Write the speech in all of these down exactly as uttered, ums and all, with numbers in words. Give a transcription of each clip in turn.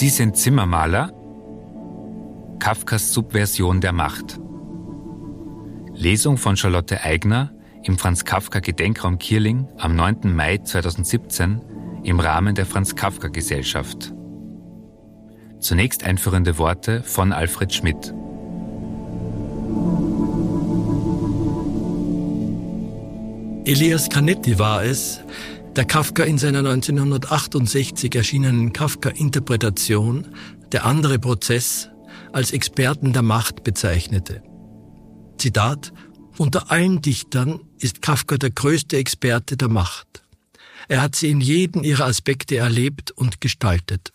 Sie sind Zimmermaler? Kafkas Subversion der Macht. Lesung von Charlotte Aigner im Franz-Kafka-Gedenkraum Kierling am neunten Mai zweitausendsiebzehn im Rahmen der Franz-Kafka-Gesellschaft. Zunächst einführende Worte von Alfred Schmidt. Elias Canetti war es, der Kafka in seiner neunzehnhundertachtundsechzig erschienenen Kafka-Interpretation »Der andere Prozess« als Experten der Macht bezeichnete. Zitat: »Unter allen Dichtern ist Kafka der größte Experte der Macht. Er hat sie in jedem ihrer Aspekte erlebt und gestaltet.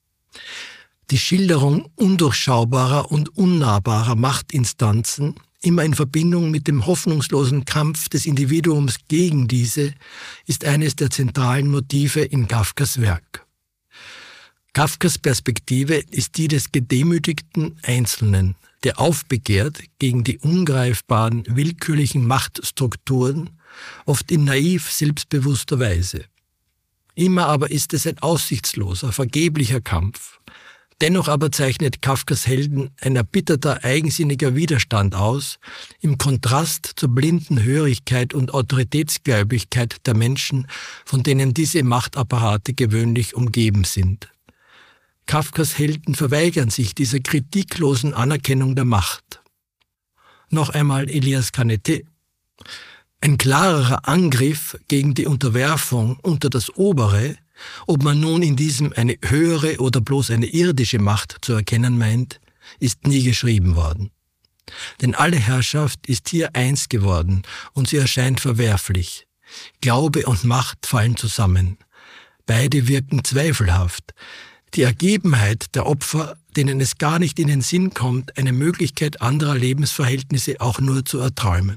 Die Schilderung undurchschaubarer und unnahbarer Machtinstanzen, immer in Verbindung mit dem hoffnungslosen Kampf des Individuums gegen diese, ist eines der zentralen Motive in Kafkas Werk. Kafkas Perspektive ist die des gedemütigten Einzelnen, der aufbegehrt gegen die ungreifbaren, willkürlichen Machtstrukturen, oft in naiv selbstbewusster Weise. Immer aber ist es ein aussichtsloser, vergeblicher Kampf. Dennoch aber zeichnet Kafkas Helden ein erbitterter, eigensinniger Widerstand aus, im Kontrast zur blinden Hörigkeit und Autoritätsgläubigkeit der Menschen, von denen diese Machtapparate gewöhnlich umgeben sind. Kafkas Helden verweigern sich dieser kritiklosen Anerkennung der Macht. Noch einmal Elias Canetti. Ein klarerer Angriff gegen die Unterwerfung unter das Obere, ob man nun in diesem eine höhere oder bloß eine irdische Macht zu erkennen meint, ist nie geschrieben worden. Denn alle Herrschaft ist hier eins geworden und sie erscheint verwerflich. Glaube und Macht fallen zusammen. Beide wirken zweifelhaft. Die Ergebenheit der Opfer, denen es gar nicht in den Sinn kommt, eine Möglichkeit anderer Lebensverhältnisse auch nur zu erträumen.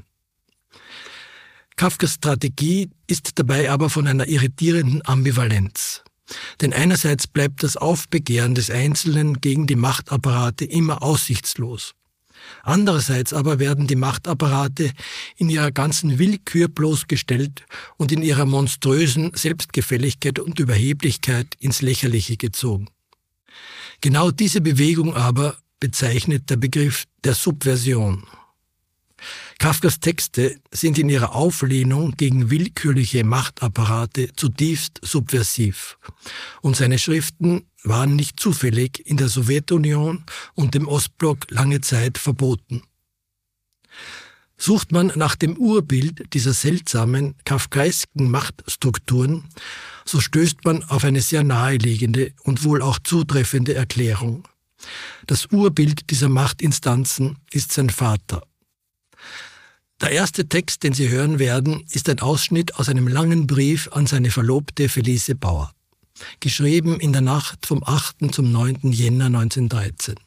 Kafkas Strategie ist dabei aber von einer irritierenden Ambivalenz. Denn einerseits bleibt das Aufbegehren des Einzelnen gegen die Machtapparate immer aussichtslos. Andererseits aber werden die Machtapparate in ihrer ganzen Willkür bloßgestellt und in ihrer monströsen Selbstgefälligkeit und Überheblichkeit ins Lächerliche gezogen. Genau diese Bewegung aber bezeichnet der Begriff der Subversion. Kafkas Texte sind in ihrer Auflehnung gegen willkürliche Machtapparate zutiefst subversiv. Und seine Schriften waren nicht zufällig in der Sowjetunion und dem Ostblock lange Zeit verboten. Sucht man nach dem Urbild dieser seltsamen, kafkaesken Machtstrukturen, so stößt man auf eine sehr naheliegende und wohl auch zutreffende Erklärung. Das Urbild dieser Machtinstanzen ist sein Vater. Der erste Text, den Sie hören werden, ist ein Ausschnitt aus einem langen Brief an seine Verlobte Felice Bauer, geschrieben in der Nacht vom achten zum neunten Jänner neunzehnhundertdreizehn.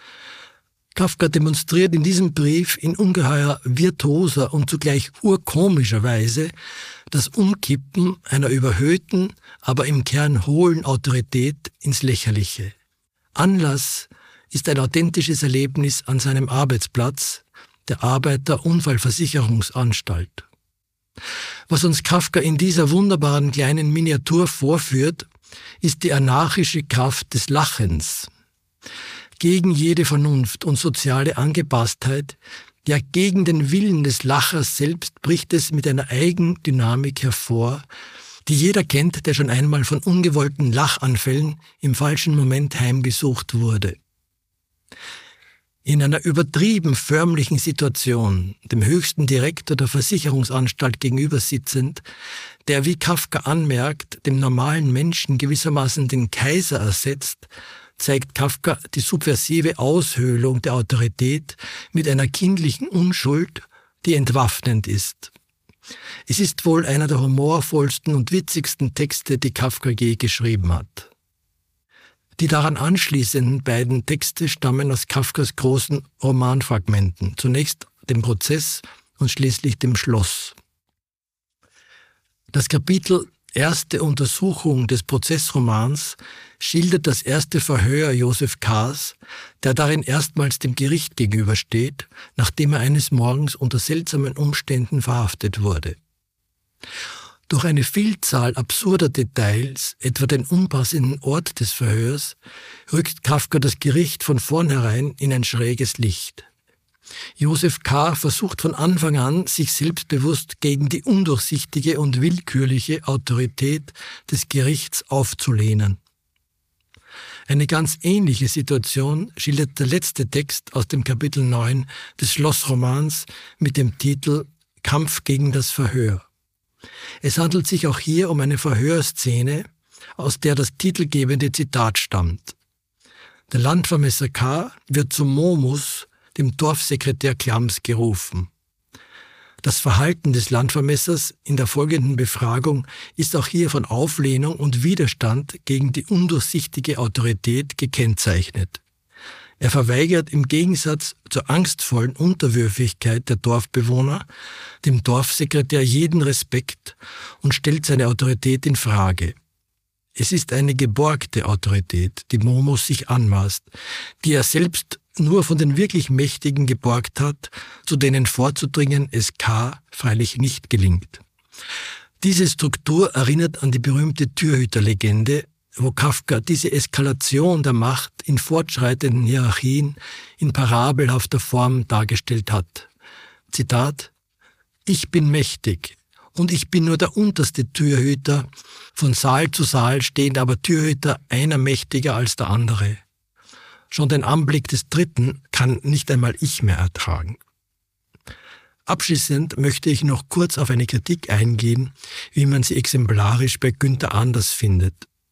Kafka demonstriert in diesem Brief in ungeheuer virtuoser und zugleich urkomischer Weise das Umkippen einer überhöhten, aber im Kern hohlen Autorität ins Lächerliche. Anlass ist ein authentisches Erlebnis an seinem Arbeitsplatz, der Arbeiter-Unfallversicherungsanstalt. Was uns Kafka in dieser wunderbaren kleinen Miniatur vorführt, ist die anarchische Kraft des Lachens. Gegen jede Vernunft und soziale Angepasstheit, ja gegen den Willen des Lachers selbst bricht es mit einer Eigendynamik hervor, die jeder kennt, der schon einmal von ungewollten Lachanfällen im falschen Moment heimgesucht wurde. In einer übertrieben förmlichen Situation, dem höchsten Direktor der Versicherungsanstalt gegenüber sitzend, der, wie Kafka anmerkt, dem normalen Menschen gewissermaßen den Kaiser ersetzt, zeigt Kafka die subversive Aushöhlung der Autorität mit einer kindlichen Unschuld, die entwaffnend ist. Es ist wohl einer der humorvollsten und witzigsten Texte, die Kafka je geschrieben hat. Die daran anschließenden beiden Texte stammen aus Kafkas großen Romanfragmenten, zunächst dem Prozess und schließlich dem Schloss. Das Kapitel Erste Untersuchung des Prozessromans schildert das erste Verhör Josef K.'s, der darin erstmals dem Gericht gegenübersteht, nachdem er eines Morgens unter seltsamen Umständen verhaftet wurde. Durch eine Vielzahl absurder Details, etwa den unpassenden Ort des Verhörs, rückt Kafka das Gericht von vornherein in ein schräges Licht. Josef K. versucht von Anfang an, sich selbstbewusst gegen die undurchsichtige und willkürliche Autorität des Gerichts aufzulehnen. Eine ganz ähnliche Situation schildert der letzte Text aus dem Kapitel neun des Schlossromans mit dem Titel Kampf gegen das Verhör. Es handelt sich auch hier um eine Verhörszene, aus der das titelgebende Zitat stammt. Der Landvermesser K. wird zum Momus, dem Dorfsekretär Klams, gerufen. Das Verhalten des Landvermessers in der folgenden Befragung ist auch hier von Auflehnung und Widerstand gegen die undurchsichtige Autorität gekennzeichnet. Er verweigert im Gegensatz zur angstvollen Unterwürfigkeit der Dorfbewohner dem Dorfsekretär jeden Respekt und stellt seine Autorität in Frage. Es ist eine geborgte Autorität, die Momus sich anmaßt, die er selbst nur von den wirklich Mächtigen geborgt hat, zu denen vorzudringen es K. freilich nicht gelingt. Diese Struktur erinnert an die berühmte Türhüterlegende, wo Kafka diese Eskalation der Macht in fortschreitenden Hierarchien in parabelhafter Form dargestellt hat. Zitat: Ich bin mächtig und ich bin nur der unterste Türhüter, von Saal zu Saal stehen aber Türhüter, einer mächtiger als der andere. Schon den Anblick des Dritten kann nicht einmal ich mehr ertragen. Abschließend möchte ich noch kurz auf eine Kritik eingehen, wie man sie exemplarisch bei Günther Anders findet.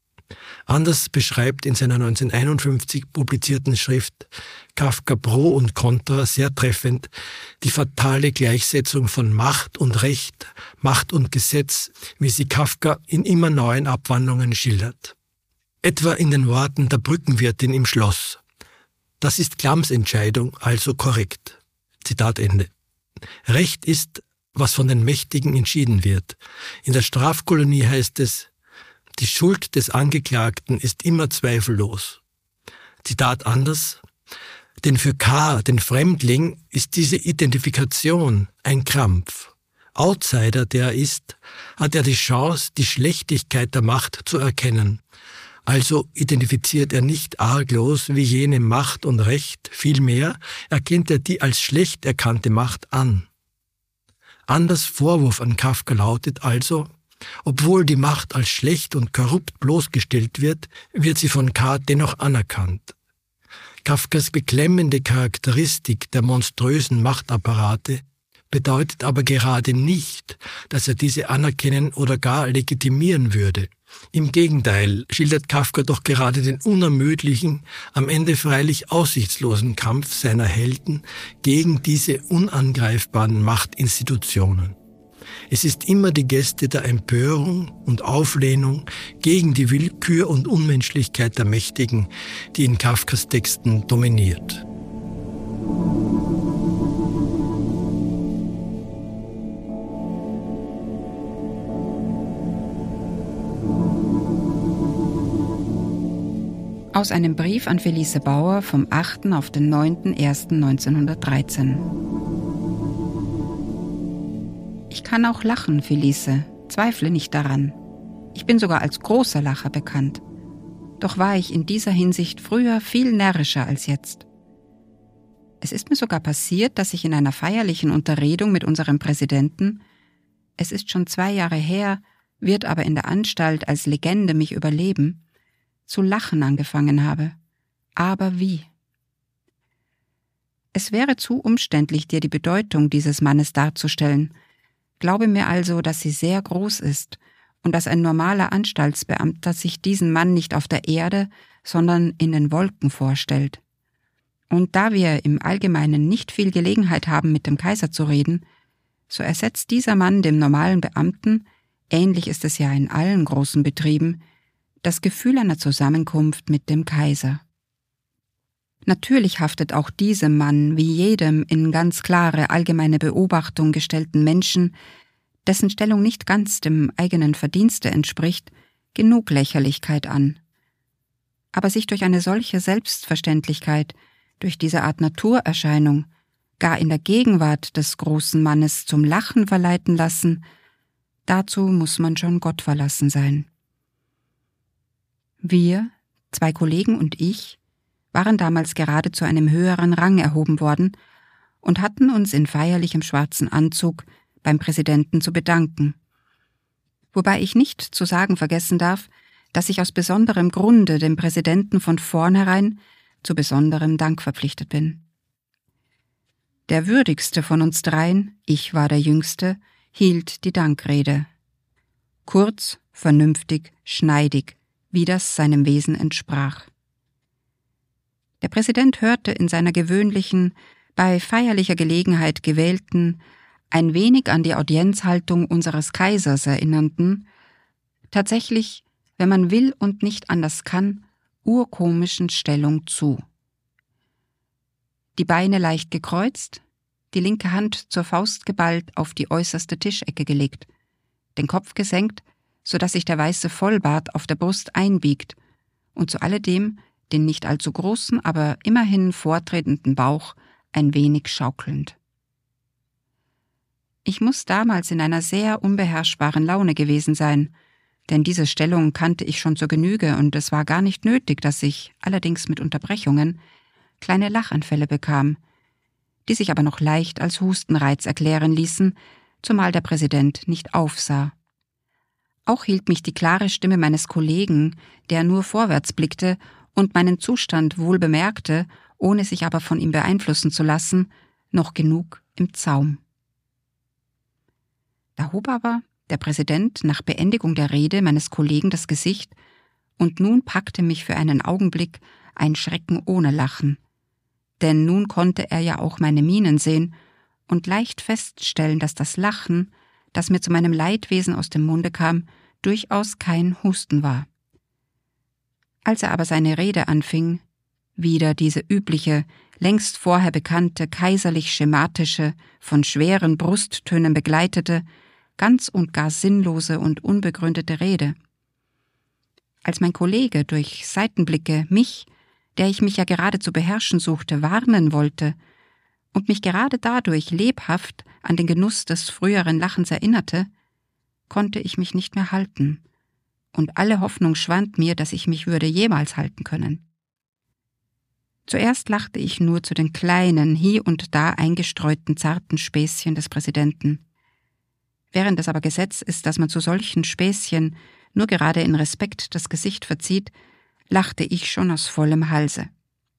Anders beschreibt in seiner neunzehnhunderteinundfünfzig publizierten Schrift Kafka Pro und Contra sehr treffend die fatale Gleichsetzung von Macht und Recht, Macht und Gesetz, wie sie Kafka in immer neuen Abwandlungen schildert. Etwa in den Worten der Brückenwirtin im Schloss: Das ist Klams Entscheidung, also korrekt. Zitat Ende. Recht ist, was von den Mächtigen entschieden wird. In der Strafkolonie heißt es: Die Schuld des Angeklagten ist immer zweifellos. Zitat Anders: Denn für K., den Fremdling, ist diese Identifikation ein Krampf. Outsider, der er ist, hat er die Chance, die Schlechtigkeit der Macht zu erkennen. Also identifiziert er nicht arglos wie jene Macht und Recht, vielmehr erkennt er die als schlecht erkannte Macht an. Anders Vorwurf an Kafka lautet also: Obwohl die Macht als schlecht und korrupt bloßgestellt wird, wird sie von K. dennoch anerkannt. Kafkas beklemmende Charakteristik der monströsen Machtapparate bedeutet aber gerade nicht, dass er diese anerkennen oder gar legitimieren würde. Im Gegenteil schildert Kafka doch gerade den unermüdlichen, am Ende freilich aussichtslosen Kampf seiner Helden gegen diese unangreifbaren Machtinstitutionen. Es ist immer die Geste der Empörung und Auflehnung gegen die Willkür und Unmenschlichkeit der Mächtigen, die in Kafkas Texten dominiert. Aus einem Brief an Felice Bauer vom achten auf den neunten ersten neunzehnhundertdreizehn. Ich kann auch lachen, Felice, zweifle nicht daran. Ich bin sogar als großer Lacher bekannt. Doch war ich in dieser Hinsicht früher viel närrischer als jetzt. Es ist mir sogar passiert, dass ich in einer feierlichen Unterredung mit unserem Präsidenten, es ist schon zwei Jahre her, wird aber in der Anstalt als Legende mich überleben, zu lachen angefangen habe. Aber wie? Es wäre zu umständlich, dir die Bedeutung dieses Mannes darzustellen. Glaube mir also, dass sie sehr groß ist und dass ein normaler Anstaltsbeamter sich diesen Mann nicht auf der Erde, sondern in den Wolken vorstellt. Und da wir im Allgemeinen nicht viel Gelegenheit haben, mit dem Kaiser zu reden, so ersetzt dieser Mann dem normalen Beamten, ähnlich ist es ja in allen großen Betrieben, das Gefühl einer Zusammenkunft mit dem Kaiser. Natürlich haftet auch diesem Mann wie jedem in ganz klare allgemeine Beobachtung gestellten Menschen, dessen Stellung nicht ganz dem eigenen Verdienste entspricht, genug Lächerlichkeit an. Aber sich durch eine solche Selbstverständlichkeit, durch diese Art Naturerscheinung, gar in der Gegenwart des großen Mannes zum Lachen verleiten lassen, Dazu muss man schon Gott verlassen sein. Wir, zwei Kollegen und ich, waren damals gerade zu einem höheren Rang erhoben worden und hatten uns in feierlichem schwarzen Anzug beim Präsidenten zu bedanken. Wobei ich nicht zu sagen vergessen darf, dass ich aus besonderem Grunde dem Präsidenten von vornherein zu besonderem Dank verpflichtet bin. Der würdigste von uns dreien, ich war der Jüngste, hielt die Dankrede. Kurz, vernünftig, schneidig, wie das seinem Wesen entsprach. Der Präsident hörte in seiner gewöhnlichen, bei feierlicher Gelegenheit gewählten, ein wenig an die Audienzhaltung unseres Kaisers erinnernden, tatsächlich, wenn man will und nicht anders kann, urkomischen Stellung zu. Die Beine leicht gekreuzt, die linke Hand zur Faust geballt auf die äußerste Tischecke gelegt, den Kopf gesenkt, so dass sich der weiße Vollbart auf der Brust einbiegt und zu alledem den nicht allzu großen, aber immerhin vortretenden Bauch ein wenig schaukelnd. Ich muss damals in einer sehr unbeherrschbaren Laune gewesen sein, denn diese Stellung kannte ich schon zur Genüge und es war gar nicht nötig, dass ich, allerdings mit Unterbrechungen, kleine Lachanfälle bekam, die sich aber noch leicht als Hustenreiz erklären ließen, zumal der Präsident nicht aufsah. Auch hielt mich die klare Stimme meines Kollegen, der nur vorwärts blickte und meinen Zustand wohl bemerkte, ohne sich aber von ihm beeinflussen zu lassen, noch genug im Zaum. Da hob aber der Präsident nach Beendigung der Rede meines Kollegen das Gesicht, und nun packte mich für einen Augenblick ein Schrecken ohne Lachen. Denn nun konnte er ja auch meine Mienen sehen und leicht feststellen, dass das Lachen, das mir zu meinem Leidwesen aus dem Munde kam, durchaus kein Husten war. Als er aber seine Rede anfing, wieder diese übliche, längst vorher bekannte, kaiserlich-schematische, von schweren Brusttönen begleitete, ganz und gar sinnlose und unbegründete Rede. Als mein Kollege durch Seitenblicke mich, der ich mich ja gerade zu beherrschen suchte, warnen wollte und mich gerade dadurch lebhaft an den Genuss des früheren Lachens erinnerte, konnte ich mich nicht mehr halten, und alle Hoffnung schwand mir, dass ich mich würde jemals halten können. Zuerst lachte ich nur zu den kleinen, hier und da eingestreuten zarten Späßchen des Präsidenten. Während es aber Gesetz ist, dass man zu solchen Späßchen nur gerade in Respekt das Gesicht verzieht, lachte ich schon aus vollem Halse.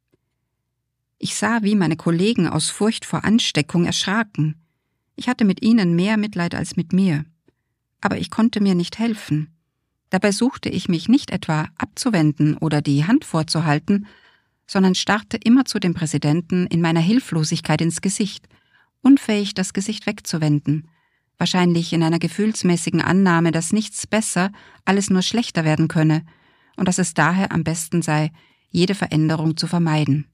Ich sah, wie meine Kollegen aus Furcht vor Ansteckung erschraken. Ich hatte mit ihnen mehr Mitleid als mit mir. Aber ich konnte mir nicht helfen. Dabei suchte ich mich nicht etwa abzuwenden oder die Hand vorzuhalten, sondern starrte immer zu dem Präsidenten in meiner Hilflosigkeit ins Gesicht, unfähig, das Gesicht wegzuwenden, wahrscheinlich in einer gefühlsmäßigen Annahme, dass nichts besser, alles nur schlechter werden könne und dass es daher am besten sei, jede Veränderung zu vermeiden.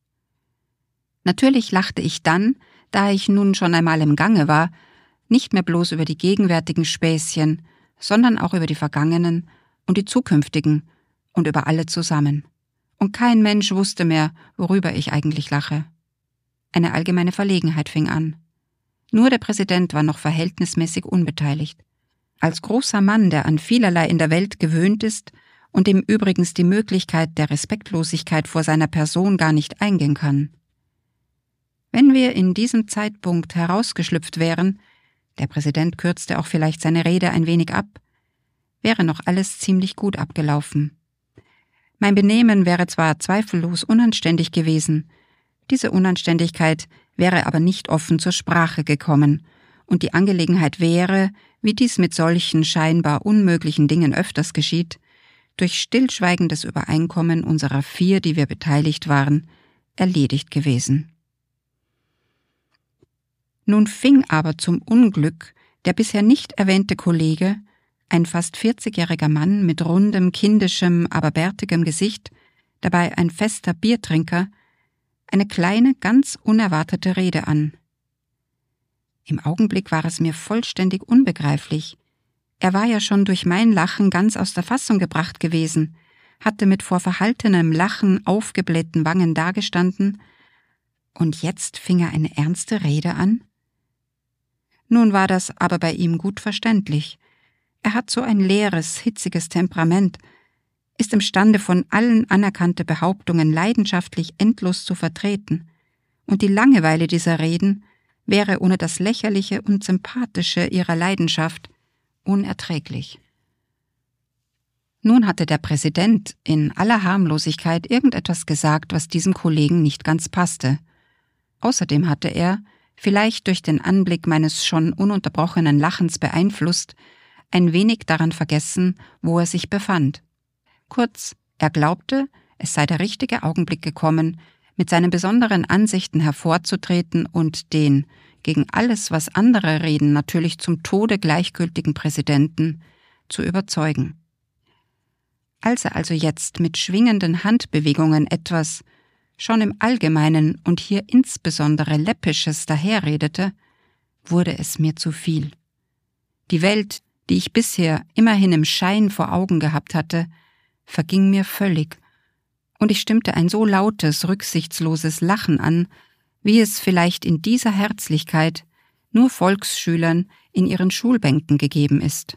Natürlich lachte ich dann, da ich nun schon einmal im Gange war, nicht mehr bloß über die gegenwärtigen Späßchen, sondern auch über die vergangenen und die zukünftigen und über alle zusammen. Und kein Mensch wusste mehr, worüber ich eigentlich lache. Eine allgemeine Verlegenheit fing an. Nur der Präsident war noch verhältnismäßig unbeteiligt. Als großer Mann, der an vielerlei in der Welt gewöhnt ist und dem übrigens die Möglichkeit der Respektlosigkeit vor seiner Person gar nicht eingehen kann. Wenn wir in diesem Zeitpunkt herausgeschlüpft wären, der Präsident kürzte auch vielleicht seine Rede ein wenig ab, wäre noch alles ziemlich gut abgelaufen. Mein Benehmen wäre zwar zweifellos unanständig gewesen, diese Unanständigkeit wäre aber nicht offen zur Sprache gekommen, und die Angelegenheit wäre, wie dies mit solchen scheinbar unmöglichen Dingen öfters geschieht, durch stillschweigendes Übereinkommen unserer vier, die wir beteiligt waren, erledigt gewesen. Nun fing aber zum Unglück der bisher nicht erwähnte Kollege, ein fast vierzigjähriger Mann mit rundem, kindischem, aber bärtigem Gesicht, dabei ein fester Biertrinker, eine kleine, ganz unerwartete Rede an. Im Augenblick war es mir vollständig unbegreiflich. Er war ja schon durch mein Lachen ganz aus der Fassung gebracht gewesen, hatte mit vor verhaltenem Lachen aufgeblähten Wangen dagestanden, und jetzt fing er eine ernste Rede an? Nun war das aber bei ihm gut verständlich, Er hat so ein leeres, hitziges Temperament, ist imstande, von allen anerkannte Behauptungen leidenschaftlich endlos zu vertreten, und die Langeweile dieser Reden wäre ohne das Lächerliche und Sympathische ihrer Leidenschaft unerträglich. Nun hatte der Präsident in aller Harmlosigkeit irgendetwas gesagt, was diesem Kollegen nicht ganz passte. Außerdem hatte er, vielleicht durch den Anblick meines schon ununterbrochenen Lachens beeinflusst, ein wenig daran vergessen, wo er sich befand. Kurz, er glaubte, es sei der richtige Augenblick gekommen, mit seinen besonderen Ansichten hervorzutreten und den, gegen alles, was andere reden, natürlich zum Tode gleichgültigen Präsidenten zu überzeugen. Als er also jetzt mit schwingenden Handbewegungen etwas, schon im Allgemeinen und hier insbesondere Läppisches daherredete, wurde es mir zu viel. Die Welt, die ich bisher immerhin im Schein vor Augen gehabt hatte, verging mir völlig, und ich stimmte ein so lautes, rücksichtsloses Lachen an, wie es vielleicht in dieser Herzlichkeit nur Volksschülern in ihren Schulbänken gegeben ist.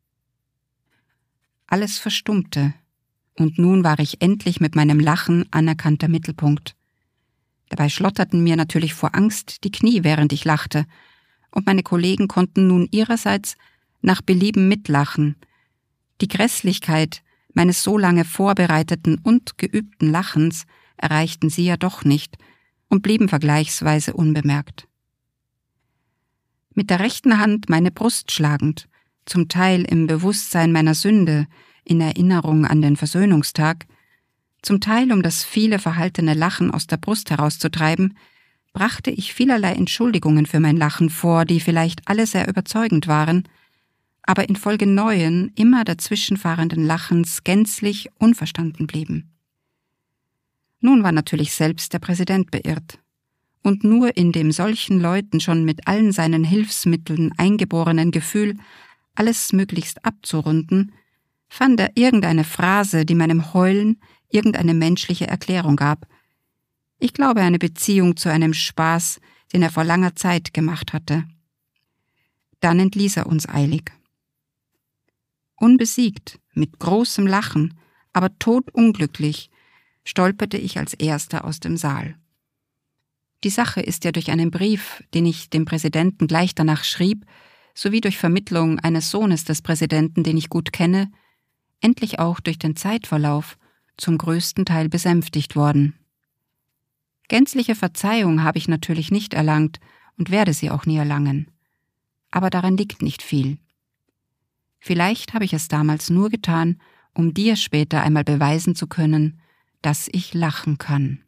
Alles verstummte, und nun war ich endlich mit meinem Lachen anerkannter Mittelpunkt. Dabei schlotterten mir natürlich vor Angst die Knie, während ich lachte, und meine Kollegen konnten nun ihrerseits nach Belieben mitlachen. Die Grässlichkeit meines so lange vorbereiteten und geübten Lachens erreichten sie ja doch nicht und blieben vergleichsweise unbemerkt. Mit der rechten Hand meine Brust schlagend, zum Teil im Bewusstsein meiner Sünde, in Erinnerung an den Versöhnungstag, zum Teil um das viele verhaltene Lachen aus der Brust herauszutreiben, brachte ich vielerlei Entschuldigungen für mein Lachen vor, die vielleicht alle sehr überzeugend waren, aber infolge neuen, immer dazwischenfahrenden Lachens gänzlich unverstanden blieben. Nun war natürlich selbst der Präsident beirrt, und nur in dem solchen Leuten schon mit allen seinen Hilfsmitteln eingeborenen Gefühl, alles möglichst abzurunden, fand er irgendeine Phrase, die meinem Heulen irgendeine menschliche Erklärung gab. Ich glaube, eine Beziehung zu einem Spaß, den er vor langer Zeit gemacht hatte. Dann entließ er uns eilig. Unbesiegt, mit großem Lachen, aber todunglücklich, stolperte ich als Erster aus dem Saal. Die Sache ist ja durch einen Brief, den ich dem Präsidenten gleich danach schrieb, sowie durch Vermittlung eines Sohnes des Präsidenten, den ich gut kenne, endlich auch durch den Zeitverlauf zum größten Teil besänftigt worden. Gänzliche Verzeihung habe ich natürlich nicht erlangt und werde sie auch nie erlangen. Aber daran liegt nicht viel. Vielleicht habe ich es damals nur getan, um dir später einmal beweisen zu können, dass ich lachen kann.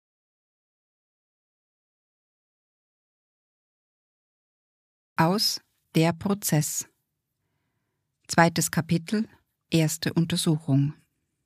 Aus Der Prozess. Zweites Kapitel, erste Untersuchung.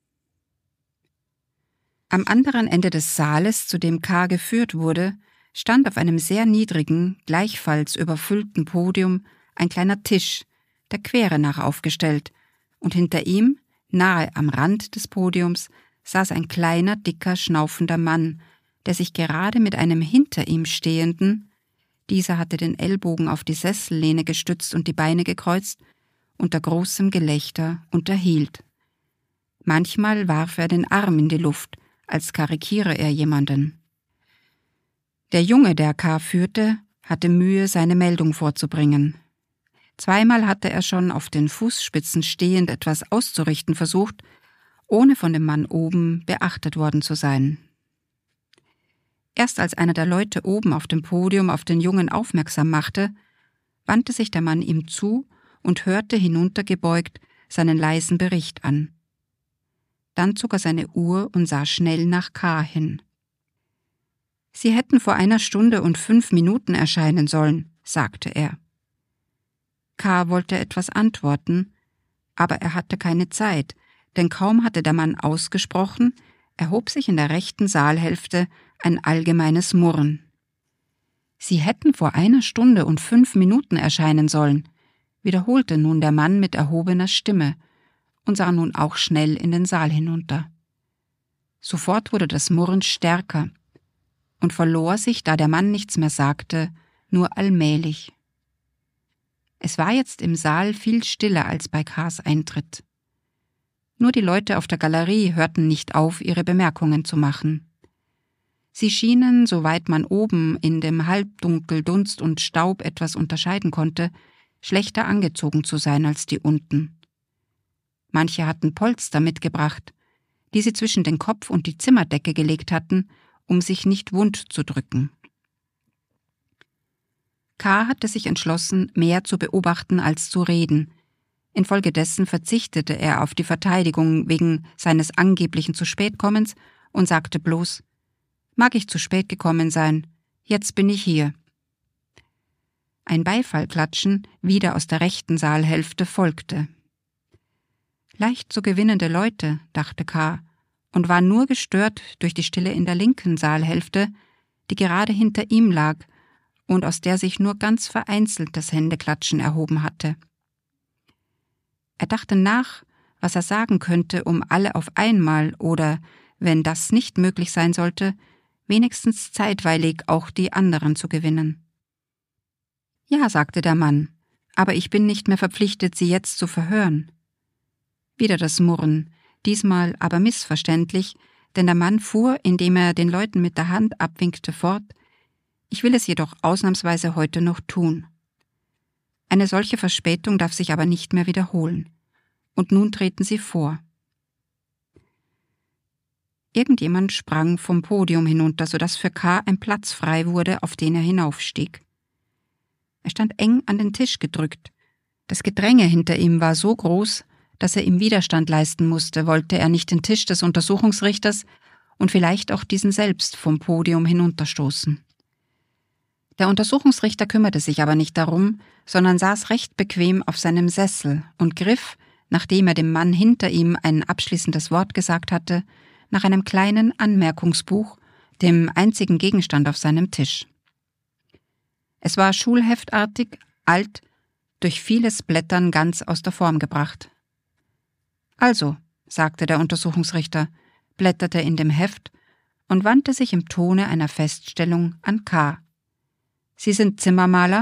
Am anderen Ende des Saales, zu dem K. geführt wurde, stand auf einem sehr niedrigen, gleichfalls überfüllten Podium ein kleiner Tisch, der Quere nach aufgestellt, und hinter ihm, nahe am Rand des Podiums, saß ein kleiner, dicker, schnaufender Mann, der sich gerade mit einem hinter ihm stehenden, dieser hatte den Ellbogen auf die Sessellehne gestützt und die Beine gekreuzt, unter großem Gelächter unterhielt. Manchmal warf er den Arm in die Luft, als karikiere er jemanden. Der Junge, der K. führte, hatte Mühe, seine Meldung vorzubringen. Zweimal hatte er schon auf den Fußspitzen stehend etwas auszurichten versucht, ohne von dem Mann oben beachtet worden zu sein. Erst als einer der Leute oben auf dem Podium auf den Jungen aufmerksam machte, wandte sich der Mann ihm zu und hörte hinuntergebeugt seinen leisen Bericht an. Dann zog er seine Uhr und sah schnell nach K. hin. »Sie hätten vor einer Stunde und fünf Minuten erscheinen sollen«, sagte er. K. wollte etwas antworten, aber er hatte keine Zeit, denn kaum hatte der Mann ausgesprochen, erhob sich in der rechten Saalhälfte ein allgemeines Murren. »Sie hätten vor einer Stunde und fünf Minuten erscheinen sollen«, wiederholte nun der Mann mit erhobener Stimme und sah nun auch schnell in den Saal hinunter. Sofort wurde das Murren stärker und verlor sich, da der Mann nichts mehr sagte, nur allmählich. Es war jetzt im Saal viel stiller als bei K's Eintritt. Nur die Leute auf der Galerie hörten nicht auf, ihre Bemerkungen zu machen. Sie schienen, soweit man oben in dem Halbdunkel Dunst und Staub etwas unterscheiden konnte, schlechter angezogen zu sein als die unten. Manche hatten Polster mitgebracht, die sie zwischen den Kopf und die Zimmerdecke gelegt hatten, um sich nicht wund zu drücken. K. hatte sich entschlossen, mehr zu beobachten als zu reden. Infolgedessen verzichtete er auf die Verteidigung wegen seines angeblichen Zu-Spät-Kommens und sagte bloß: »Mag ich zu spät gekommen sein, jetzt bin ich hier.« Ein Beifallklatschen wieder aus der rechten Saalhälfte folgte. Leicht zu gewinnende Leute, dachte K. und war nur gestört durch die Stille in der linken Saalhälfte, die gerade hinter ihm lag und aus der sich nur ganz vereinzelt das Händeklatschen erhoben hatte. Er dachte nach, was er sagen könnte, um alle auf einmal oder, wenn das nicht möglich sein sollte, wenigstens zeitweilig auch die anderen zu gewinnen. »Ja«, sagte der Mann, »aber ich bin nicht mehr verpflichtet, Sie jetzt zu verhören.« Wieder das Murren, diesmal aber missverständlich, denn der Mann fuhr, indem er den Leuten mit der Hand abwinkte, fort: »Ich will es jedoch ausnahmsweise heute noch tun. Eine solche Verspätung darf sich aber nicht mehr wiederholen. Und nun treten Sie vor.« Irgendjemand sprang vom Podium hinunter, sodass für K. ein Platz frei wurde, auf den er hinaufstieg. Er stand eng an den Tisch gedrückt. Das Gedränge hinter ihm war so groß, dass er ihm Widerstand leisten musste, wollte er nicht den Tisch des Untersuchungsrichters und vielleicht auch diesen selbst vom Podium hinunterstoßen. Der Untersuchungsrichter kümmerte sich aber nicht darum, sondern saß recht bequem auf seinem Sessel und griff, nachdem er dem Mann hinter ihm ein abschließendes Wort gesagt hatte, nach einem kleinen Anmerkungsbuch, dem einzigen Gegenstand auf seinem Tisch. Es war schulheftartig, alt, durch vieles Blättern ganz aus der Form gebracht. »Also«, sagte der Untersuchungsrichter, blätterte in dem Heft und wandte sich im Tone einer Feststellung an K. »Sie sind Zimmermaler?«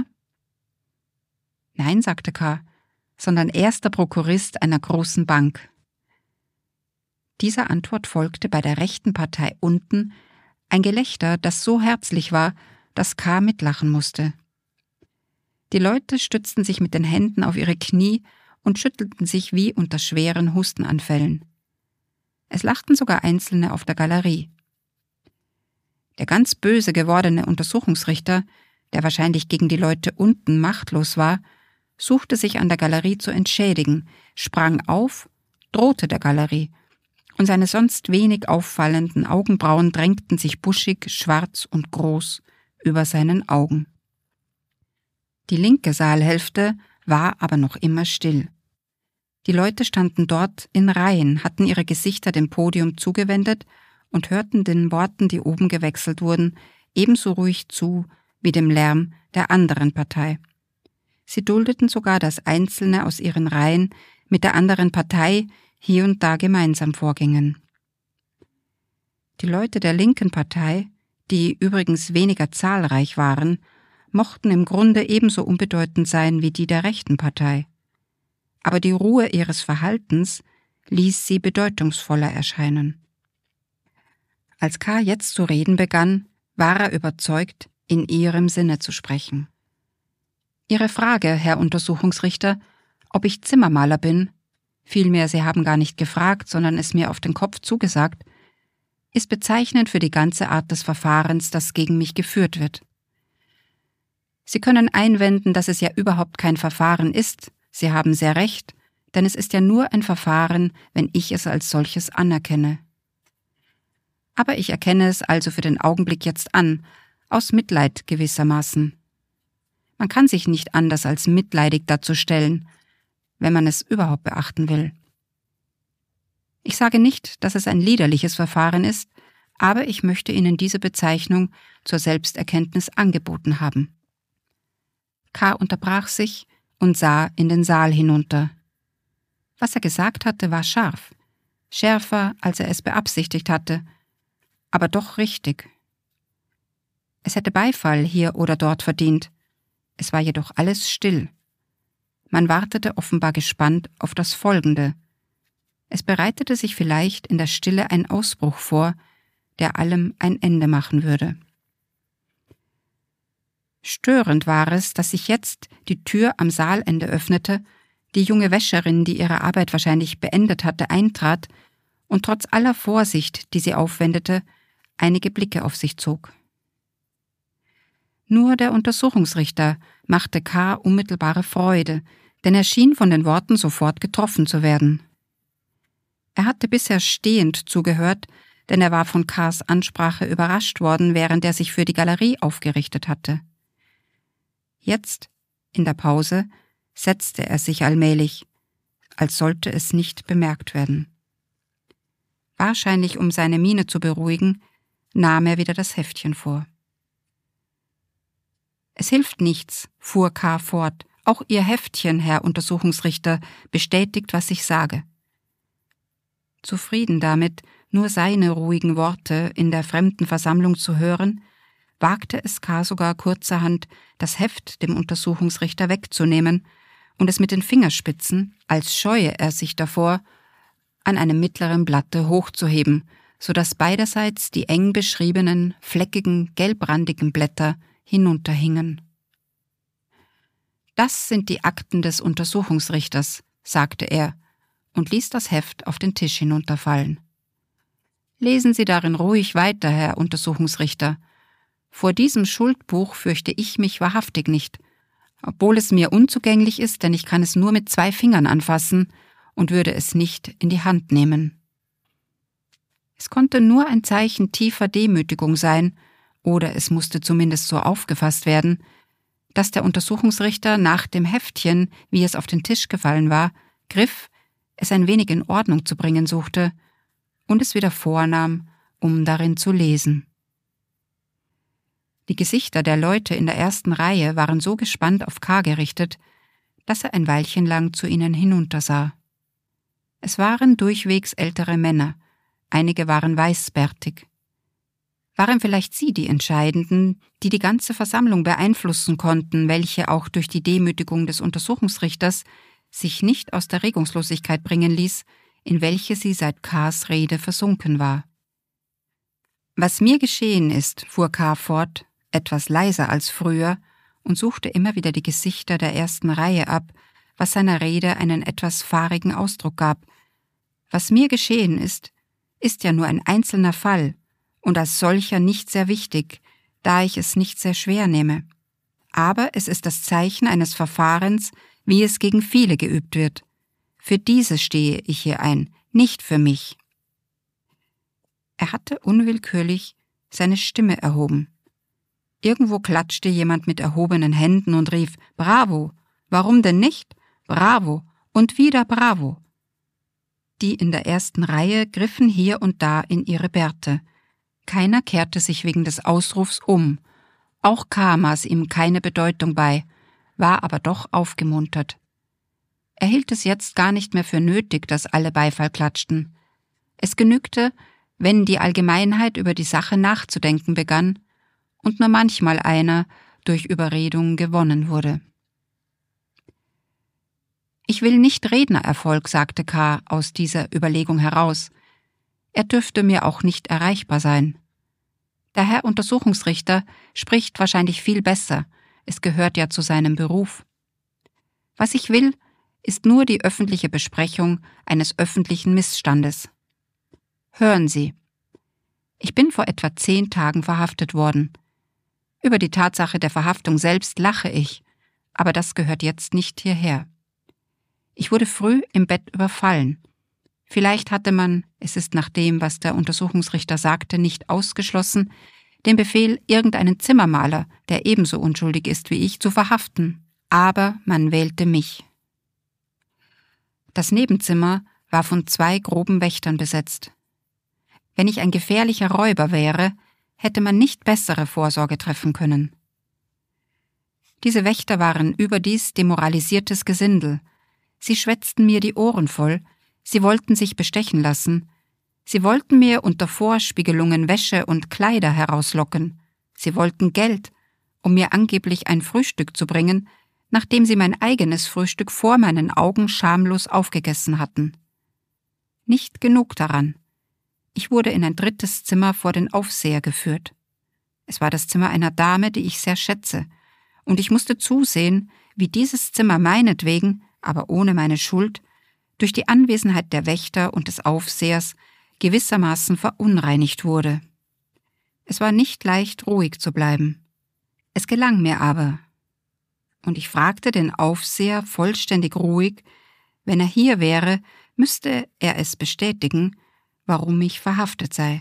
»Nein«, sagte K., »sondern erster Prokurist einer großen Bank.« Dieser Antwort folgte bei der rechten Partei unten ein Gelächter, das so herzlich war, dass K. mitlachen musste. Die Leute stützten sich mit den Händen auf ihre Knie und schüttelten sich wie unter schweren Hustenanfällen. Es lachten sogar Einzelne auf der Galerie. Der ganz böse gewordene Untersuchungsrichter, der wahrscheinlich gegen die Leute unten machtlos war, suchte sich an der Galerie zu entschädigen, sprang auf, drohte der Galerie, und seine sonst wenig auffallenden Augenbrauen drängten sich buschig, schwarz und groß über seinen Augen. Die linke Saalhälfte war aber noch immer still. Die Leute standen dort in Reihen, hatten ihre Gesichter dem Podium zugewendet und hörten den Worten, die oben gewechselt wurden, ebenso ruhig zu wie dem Lärm der anderen Partei. Sie duldeten sogar, dass Einzelne aus ihren Reihen mit der anderen Partei hier und da gemeinsam vorgingen. Die Leute der linken Partei, die übrigens weniger zahlreich waren, mochten im Grunde ebenso unbedeutend sein wie die der rechten Partei. Aber die Ruhe ihres Verhaltens ließ sie bedeutungsvoller erscheinen. Als K. jetzt zu reden begann, war er überzeugt, in ihrem Sinne zu sprechen. »Ihre Frage, Herr Untersuchungsrichter, ob ich Zimmermaler bin, vielmehr, Sie haben gar nicht gefragt, sondern es mir auf den Kopf zugesagt, ist bezeichnend für die ganze Art des Verfahrens, das gegen mich geführt wird. Sie können einwenden, dass es ja überhaupt kein Verfahren ist. Sie haben sehr recht, denn es ist ja nur ein Verfahren, wenn ich es als solches anerkenne. Aber ich erkenne es also für den Augenblick jetzt an, aus Mitleid gewissermaßen. Man kann sich nicht anders als mitleidig dazu stellen, wenn man es überhaupt beachten will. Ich sage nicht, dass es ein liederliches Verfahren ist, aber ich möchte Ihnen diese Bezeichnung zur Selbsterkenntnis angeboten haben.« K. unterbrach sich und sah in den Saal hinunter. Was er gesagt hatte, war scharf, schärfer, als er es beabsichtigt hatte, aber doch richtig. Es hätte Beifall hier oder dort verdient, es war jedoch alles still, Man wartete offenbar gespannt auf das Folgende. Es bereitete sich vielleicht in der Stille ein Ausbruch vor, der allem ein Ende machen würde. Störend war es, dass sich jetzt die Tür am Saalende öffnete, die junge Wäscherin, die ihre Arbeit wahrscheinlich beendet hatte, eintrat und trotz aller Vorsicht, die sie aufwendete, einige Blicke auf sich zog. Nur der Untersuchungsrichter machte K. unmittelbare Freude, denn er schien von den Worten sofort getroffen zu werden. Er hatte bisher stehend zugehört, denn er war von K.s Ansprache überrascht worden, während er sich für die Galerie aufgerichtet hatte. Jetzt, in der Pause, setzte er sich allmählich, als sollte es nicht bemerkt werden. Wahrscheinlich um seine Miene zu beruhigen, nahm er wieder das Heftchen vor. »Es hilft nichts«, fuhr K. fort, »auch Ihr Heftchen, Herr Untersuchungsrichter, bestätigt, was ich sage.« Zufrieden damit, nur seine ruhigen Worte in der fremden Versammlung zu hören, wagte es K. sogar kurzerhand, das Heft dem Untersuchungsrichter wegzunehmen und es mit den Fingerspitzen, als scheue er sich davor, an einem mittleren Blatte hochzuheben, so dass beiderseits die eng beschriebenen, fleckigen, gelbrandigen Blätter hinunterhingen. »Das sind die Akten des Untersuchungsrichters«, sagte er und ließ das Heft auf den Tisch hinunterfallen. »Lesen Sie darin ruhig weiter, Herr Untersuchungsrichter. Vor diesem Schuldbuch fürchte ich mich wahrhaftig nicht, obwohl es mir unzugänglich ist, denn ich kann es nur mit zwei Fingern anfassen und würde es nicht in die Hand nehmen.« Es konnte nur ein Zeichen tiefer Demütigung sein, oder es musste zumindest so aufgefasst werden, dass der Untersuchungsrichter nach dem Heftchen, wie es auf den Tisch gefallen war, griff, es ein wenig in Ordnung zu bringen suchte und es wieder vornahm, um darin zu lesen. Die Gesichter der Leute in der ersten Reihe waren so gespannt auf K. gerichtet, dass er ein Weilchen lang zu ihnen hinuntersah. Es waren durchwegs ältere Männer, einige waren weißbärtig. Waren vielleicht sie die Entscheidenden, die die ganze Versammlung beeinflussen konnten, welche auch durch die Demütigung des Untersuchungsrichters sich nicht aus der Regungslosigkeit bringen ließ, in welche sie seit K.s Rede versunken war. »Was mir geschehen ist«, fuhr K. fort, etwas leiser als früher, und suchte immer wieder die Gesichter der ersten Reihe ab, was seiner Rede einen etwas fahrigen Ausdruck gab. »Was mir geschehen ist, ist ja nur ein einzelner Fall und als solcher nicht sehr wichtig, da ich es nicht sehr schwer nehme. Aber es ist das Zeichen eines Verfahrens, wie es gegen viele geübt wird. Für dieses stehe ich hier ein, nicht für mich.« Er hatte unwillkürlich seine Stimme erhoben. Irgendwo klatschte jemand mit erhobenen Händen und rief, »Bravo! Warum denn nicht? Bravo! Und wieder Bravo!« Die in der ersten Reihe griffen hier und da in ihre Bärte. Keiner kehrte sich wegen des Ausrufs um. Auch K. maß ihm keine Bedeutung bei, war aber doch aufgemuntert. Er hielt es jetzt gar nicht mehr für nötig, dass alle Beifall klatschten. Es genügte, wenn die Allgemeinheit über die Sache nachzudenken begann und nur manchmal einer durch Überredung gewonnen wurde. »Ich will nicht Rednererfolg«, sagte K. aus dieser Überlegung heraus. »Er dürfte mir auch nicht erreichbar sein. Der Herr Untersuchungsrichter spricht wahrscheinlich viel besser, es gehört ja zu seinem Beruf. Was ich will, ist nur die öffentliche Besprechung eines öffentlichen Missstandes. Hören Sie, ich bin vor etwa zehn Tagen verhaftet worden. Über die Tatsache der Verhaftung selbst lache ich, aber das gehört jetzt nicht hierher. Ich wurde früh im Bett überfallen. Vielleicht hatte man, es ist nach dem, was der Untersuchungsrichter sagte, nicht ausgeschlossen, den Befehl, irgendeinen Zimmermaler, der ebenso unschuldig ist wie ich, zu verhaften. Aber man wählte mich. Das Nebenzimmer war von zwei groben Wächtern besetzt. Wenn ich ein gefährlicher Räuber wäre, hätte man nicht bessere Vorsorge treffen können. Diese Wächter waren überdies demoralisiertes Gesindel. Sie schwätzten mir die Ohren voll, sie wollten sich bestechen lassen, sie wollten mir unter Vorspiegelungen Wäsche und Kleider herauslocken, sie wollten Geld, um mir angeblich ein Frühstück zu bringen, nachdem sie mein eigenes Frühstück vor meinen Augen schamlos aufgegessen hatten. Nicht genug daran. Ich wurde in ein drittes Zimmer vor den Aufseher geführt. Es war das Zimmer einer Dame, die ich sehr schätze, und ich musste zusehen, wie dieses Zimmer meinetwegen, aber ohne meine Schuld, durch die Anwesenheit der Wächter und des Aufsehers gewissermaßen verunreinigt wurde. Es war nicht leicht, ruhig zu bleiben. Es gelang mir aber. Und ich fragte den Aufseher vollständig ruhig, wenn er hier wäre, müsste er es bestätigen, warum ich verhaftet sei.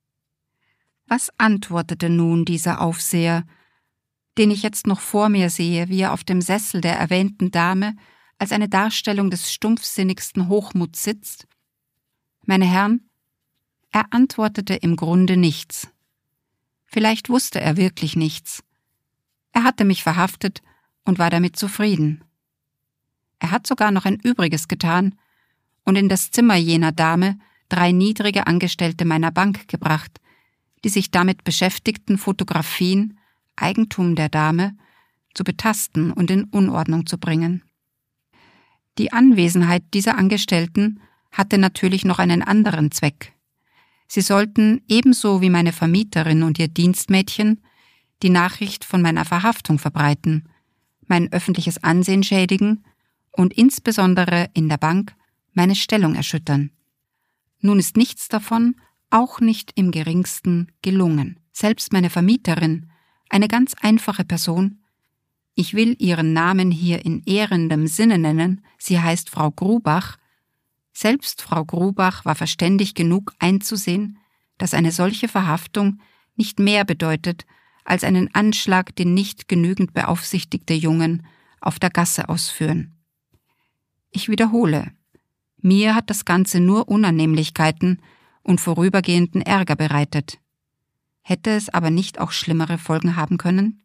Was antwortete nun dieser Aufseher, den ich jetzt noch vor mir sehe, wie er auf dem Sessel der erwähnten Dame als eine Darstellung des stumpfsinnigsten Hochmuts sitzt? Meine Herren, er antwortete im Grunde nichts. Vielleicht wusste er wirklich nichts. Er hatte mich verhaftet und war damit zufrieden. Er hat sogar noch ein Übriges getan und in das Zimmer jener Dame drei niedrige Angestellte meiner Bank gebracht, die sich damit beschäftigten, Fotografien, Eigentum der Dame, zu betasten und in Unordnung zu bringen. Die Anwesenheit dieser Angestellten hatte natürlich noch einen anderen Zweck. Sie sollten, ebenso wie meine Vermieterin und ihr Dienstmädchen, die Nachricht von meiner Verhaftung verbreiten, mein öffentliches Ansehen schädigen und insbesondere in der Bank meine Stellung erschüttern. Nun ist nichts davon, auch nicht im geringsten, gelungen. Selbst meine Vermieterin, eine ganz einfache Person, ich will ihren Namen hier in ehrendem Sinne nennen, sie heißt Frau Grubach, selbst Frau Grubach war verständig genug einzusehen, dass eine solche Verhaftung nicht mehr bedeutet, als einen Anschlag, den nicht genügend beaufsichtigte Jungen auf der Gasse ausführen. Ich wiederhole, mir hat das Ganze nur Unannehmlichkeiten und vorübergehenden Ärger bereitet. Hätte es aber nicht auch schlimmere Folgen haben können?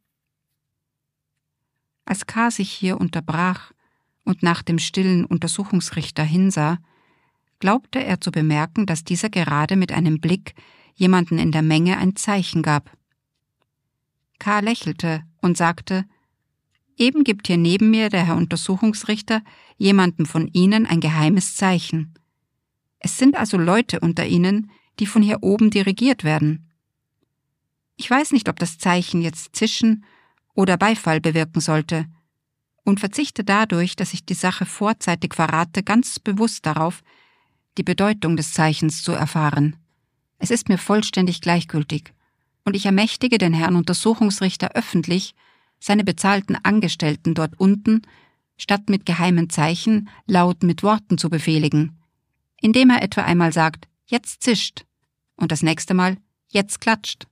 Als K. sich hier unterbrach und nach dem stillen Untersuchungsrichter hinsah, glaubte er zu bemerken, dass dieser gerade mit einem Blick jemanden in der Menge ein Zeichen gab. K. lächelte und sagte, »Eben gibt hier neben mir der Herr Untersuchungsrichter jemandem von Ihnen ein geheimes Zeichen. Es sind also Leute unter Ihnen, die von hier oben dirigiert werden. Ich weiß nicht, ob das Zeichen jetzt Zischen oder Beifall bewirken sollte und verzichte dadurch, dass ich die Sache vorzeitig verrate, ganz bewusst darauf, die Bedeutung des Zeichens zu erfahren. Es ist mir vollständig gleichgültig und ich ermächtige den Herrn Untersuchungsrichter öffentlich, seine bezahlten Angestellten dort unten, statt mit geheimen Zeichen, laut mit Worten zu befehligen, indem er etwa einmal sagt, jetzt zischt und das nächste Mal, jetzt klatscht.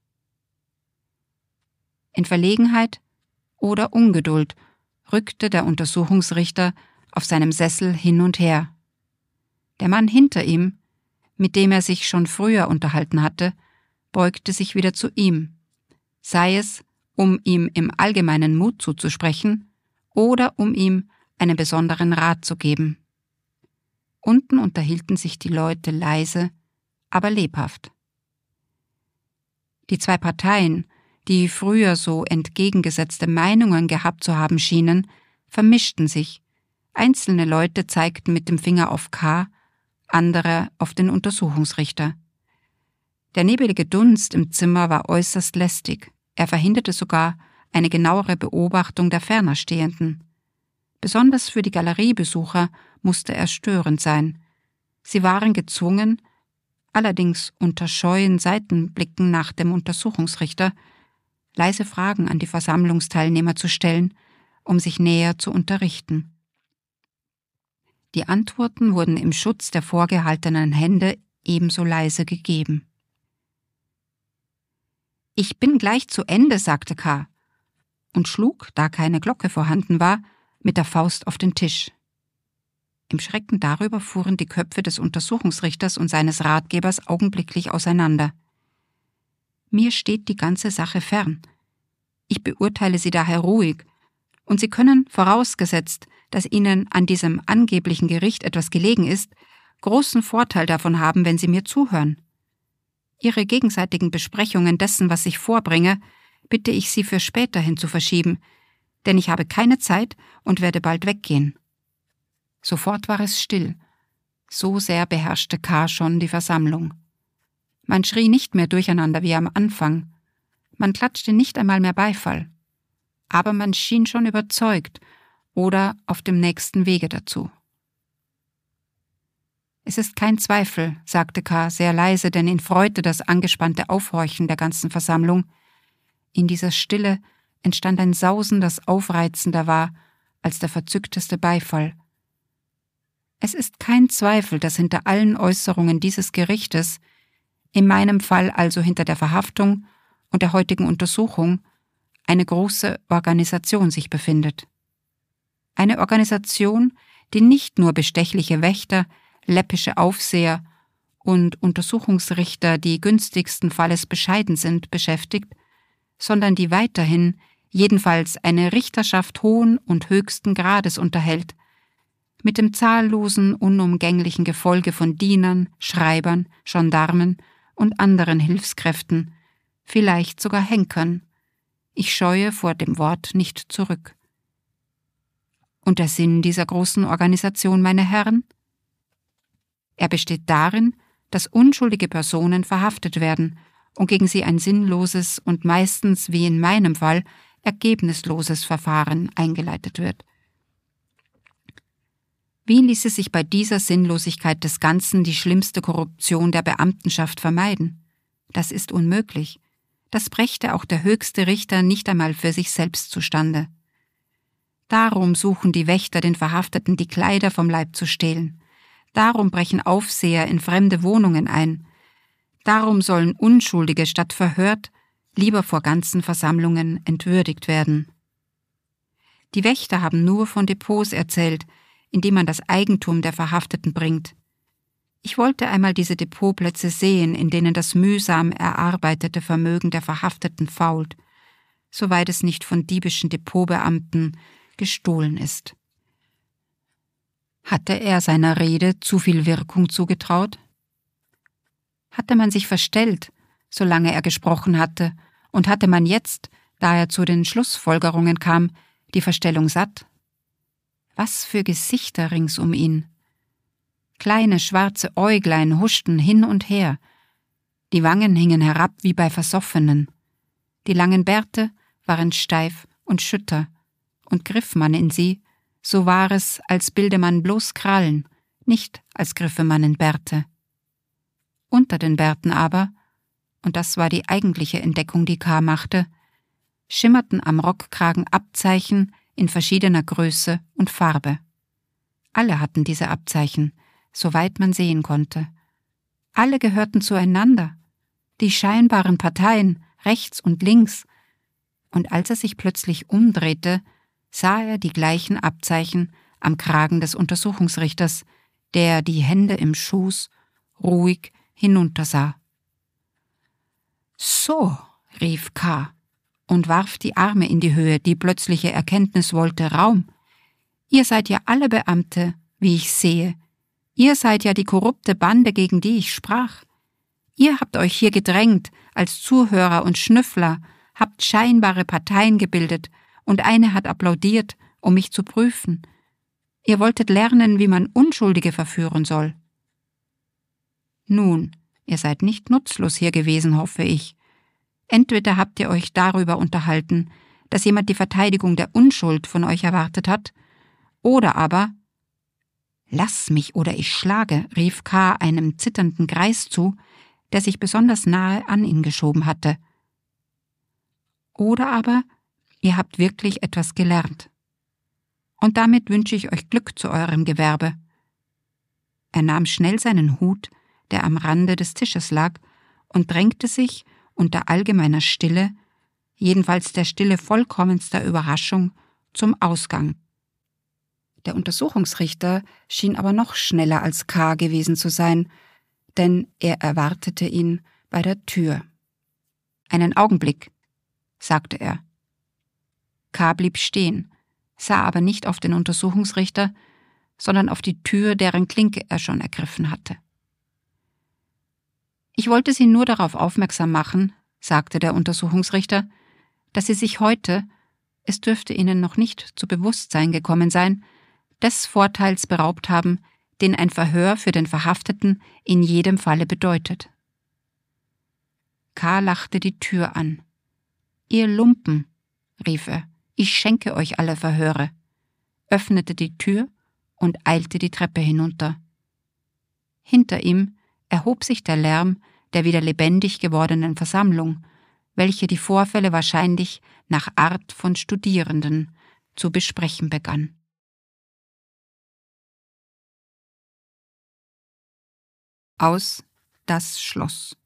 In Verlegenheit oder Ungeduld rückte der Untersuchungsrichter auf seinem Sessel hin und her. Der Mann hinter ihm, mit dem er sich schon früher unterhalten hatte, beugte sich wieder zu ihm, sei es, um ihm im Allgemeinen Mut zuzusprechen oder um ihm einen besonderen Rat zu geben. Unten unterhielten sich die Leute leise, aber lebhaft. Die zwei Parteien, die früher so entgegengesetzte Meinungen gehabt zu haben schienen, vermischten sich. Einzelne Leute zeigten mit dem Finger auf K., andere auf den Untersuchungsrichter. Der nebelige Dunst im Zimmer war äußerst lästig. Er verhinderte sogar eine genauere Beobachtung der ferner Stehenden. Besonders für die Galeriebesucher musste er störend sein. Sie waren gezwungen, allerdings unter scheuen Seitenblicken nach dem Untersuchungsrichter, leise Fragen an die Versammlungsteilnehmer zu stellen, um sich näher zu unterrichten. Die Antworten wurden im Schutz der vorgehaltenen Hände ebenso leise gegeben. »Ich bin gleich zu Ende«, sagte K. und schlug, da keine Glocke vorhanden war, mit der Faust auf den Tisch. Im Schrecken darüber fuhren die Köpfe des Untersuchungsrichters und seines Ratgebers augenblicklich auseinander. Mir steht die ganze Sache fern. Ich beurteile sie daher ruhig, und Sie können, vorausgesetzt, dass Ihnen an diesem angeblichen Gericht etwas gelegen ist, großen Vorteil davon haben, wenn Sie mir zuhören. Ihre gegenseitigen Besprechungen dessen, was ich vorbringe, bitte ich Sie für späterhin zu verschieben, denn ich habe keine Zeit und werde bald weggehen.« Sofort war es still. So sehr beherrschte K. schon die Versammlung. Man schrie nicht mehr durcheinander wie am Anfang. Man klatschte nicht einmal mehr Beifall. Aber man schien schon überzeugt oder auf dem nächsten Wege dazu. »Es ist kein Zweifel«, sagte K. sehr leise, denn ihn freute das angespannte Aufhorchen der ganzen Versammlung. In dieser Stille entstand ein Sausen, das aufreizender war als der verzückteste Beifall. »Es ist kein Zweifel, dass hinter allen Äußerungen dieses Gerichtes, in meinem Fall also hinter der Verhaftung und der heutigen Untersuchung, eine große Organisation sich befindet. Eine Organisation, die nicht nur bestechliche Wächter, läppische Aufseher und Untersuchungsrichter, die günstigsten Falles bescheiden sind, beschäftigt, sondern die weiterhin jedenfalls eine Richterschaft hohen und höchsten Grades unterhält, mit dem zahllosen, unumgänglichen Gefolge von Dienern, Schreibern, Gendarmen und anderen Hilfskräften, vielleicht sogar Henkern. Ich scheue vor dem Wort nicht zurück. Und der Sinn dieser großen Organisation, meine Herren? Er besteht darin, dass unschuldige Personen verhaftet werden und gegen sie ein sinnloses und meistens, wie in meinem Fall, ergebnisloses Verfahren eingeleitet wird. Wie ließe sich bei dieser Sinnlosigkeit des Ganzen die schlimmste Korruption der Beamtenschaft vermeiden? Das ist unmöglich. Das brächte auch der höchste Richter nicht einmal für sich selbst zustande. Darum suchen die Wächter den Verhafteten die Kleider vom Leib zu stehlen. Darum brechen Aufseher in fremde Wohnungen ein. Darum sollen Unschuldige statt verhört lieber vor ganzen Versammlungen entwürdigt werden. Die Wächter haben nur von Depots erzählt, in die man das Eigentum der Verhafteten bringt. Ich wollte einmal diese Depotplätze sehen, in denen das mühsam erarbeitete Vermögen der Verhafteten fault, soweit es nicht von diebischen Depotbeamten gestohlen ist. Hatte er seiner Rede zu viel Wirkung zugetraut? Hatte man sich verstellt, solange er gesprochen hatte, und hatte man jetzt, da er zu den Schlussfolgerungen kam, die Verstellung satt? Was für Gesichter rings um ihn! Kleine schwarze Äuglein huschten hin und her, die Wangen hingen herab wie bei Versoffenen, die langen Bärte waren steif und schütter, und griff man in sie, so war es, als bilde man bloß Krallen, nicht als griffe man in Bärte. Unter den Bärten aber, und das war die eigentliche Entdeckung, die K. machte, schimmerten am Rockkragen Abzeichen in verschiedener Größe und Farbe. Alle hatten diese Abzeichen, soweit man sehen konnte. Alle gehörten zueinander, die scheinbaren Parteien rechts und links, und als er sich plötzlich umdrehte, sah er die gleichen Abzeichen am Kragen des Untersuchungsrichters, der die Hände im Schoß ruhig hinuntersah. »So«, rief K. und warf die Arme in die Höhe, die plötzliche Erkenntnis wollte Raum. »Ihr seid ja alle Beamte, wie ich sehe. Ihr seid ja die korrupte Bande, gegen die ich sprach. Ihr habt euch hier gedrängt als Zuhörer und Schnüffler, habt scheinbare Parteien gebildet, und eine hat applaudiert, um mich zu prüfen. Ihr wolltet lernen, wie man Unschuldige verführen soll. Nun, ihr seid nicht nutzlos hier gewesen, hoffe ich. Entweder habt ihr euch darüber unterhalten, dass jemand die Verteidigung der Unschuld von euch erwartet hat, oder aber, »Lass mich, oder ich schlage«, rief K. einem zitternden Greis zu, der sich besonders nahe an ihn geschoben hatte. Oder aber, ihr habt wirklich etwas gelernt. Und damit wünsche ich euch Glück zu eurem Gewerbe.« Er nahm schnell seinen Hut, der am Rande des Tisches lag, und drängte sich unter allgemeiner Stille, jedenfalls der Stille vollkommenster Überraschung, zum Ausgang. Der Untersuchungsrichter schien aber noch schneller als K. gewesen zu sein, denn er erwartete ihn bei der Tür. »Einen Augenblick«, sagte er. K. blieb stehen, sah aber nicht auf den Untersuchungsrichter, sondern auf die Tür, deren Klinke er schon ergriffen hatte. »Ich wollte Sie nur darauf aufmerksam machen«, sagte der Untersuchungsrichter, »dass Sie sich heute, es dürfte ihnen noch nicht zu Bewusstsein gekommen sein, des Vorteils beraubt haben, den ein Verhör für den Verhafteten in jedem Falle bedeutet. K. lachte die Tür an. »Ihr Lumpen«, rief er, »ich schenke euch alle Verhöre«, öffnete die Tür und eilte die Treppe hinunter. Hinter ihm erhob sich der Lärm der wieder lebendig gewordenen Versammlung, welche die Vorfälle wahrscheinlich nach Art von Studierenden zu besprechen begann. Aus Das Schloss.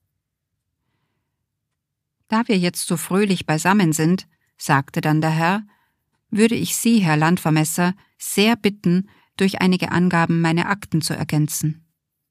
Da wir jetzt so fröhlich beisammen sind, sagte dann der Herr, würde ich Sie, Herr Landvermesser, sehr bitten, durch einige Angaben meine Akten zu ergänzen.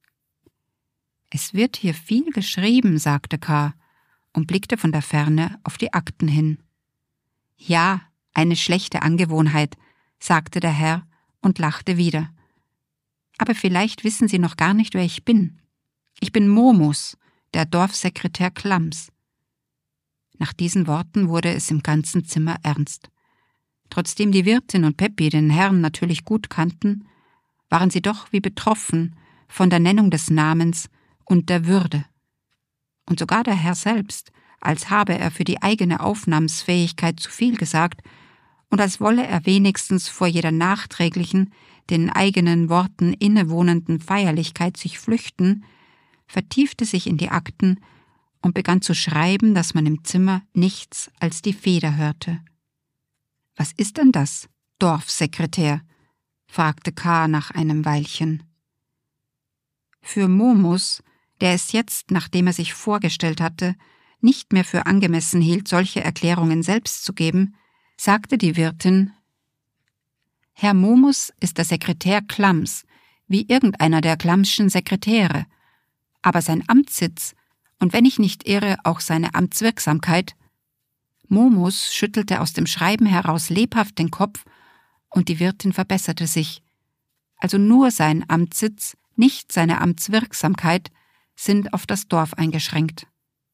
Es wird hier viel geschrieben, sagte K. und blickte von der Ferne auf die Akten hin. Ja, eine schlechte Angewohnheit, sagte der Herr und lachte wieder. Aber vielleicht wissen Sie noch gar nicht, wer ich bin. Ich bin Momus, der Dorfsekretär Klams. Nach diesen Worten wurde es im ganzen Zimmer ernst. Trotzdem die Wirtin und Peppi den Herrn natürlich gut kannten, waren sie doch wie betroffen von der Nennung des Namens und der Würde. Und sogar der Herr selbst, als habe er für die eigene Aufnahmsfähigkeit zu viel gesagt und als wolle er wenigstens vor jeder nachträglichen, den eigenen Worten innewohnenden Feierlichkeit sich flüchten, vertiefte sich in die Akten und begann zu schreiben, dass man im Zimmer nichts als die Feder hörte. »Was ist denn das, Dorfsekretär?« fragte K. nach einem Weilchen. Für Momus, der es jetzt, nachdem er sich vorgestellt hatte, nicht mehr für angemessen hielt, solche Erklärungen selbst zu geben, sagte die Wirtin: »Herr Momus ist der Sekretär Klams, wie irgendeiner der Klamschen Sekretäre, aber sein Amtssitz und wenn ich nicht irre, auch seine Amtswirksamkeit.« Momus schüttelte aus dem Schreiben heraus lebhaft den Kopf und die Wirtin verbesserte sich. Also nur sein Amtssitz, nicht seine Amtswirksamkeit, sind auf das Dorf eingeschränkt.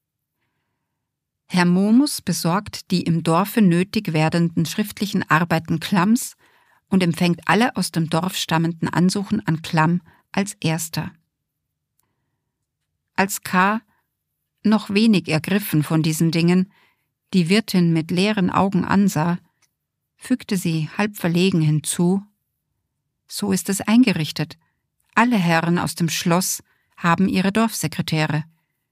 Herr Momus besorgt die im Dorfe nötig werdenden schriftlichen Arbeiten Klams und empfängt alle aus dem Dorf stammenden Ansuchen an Klamm als Erster. Als K., noch wenig ergriffen von diesen Dingen, die Wirtin mit leeren Augen ansah, fügte sie halb verlegen hinzu: »So ist es eingerichtet. Alle Herren aus dem Schloss haben ihre Dorfsekretäre.«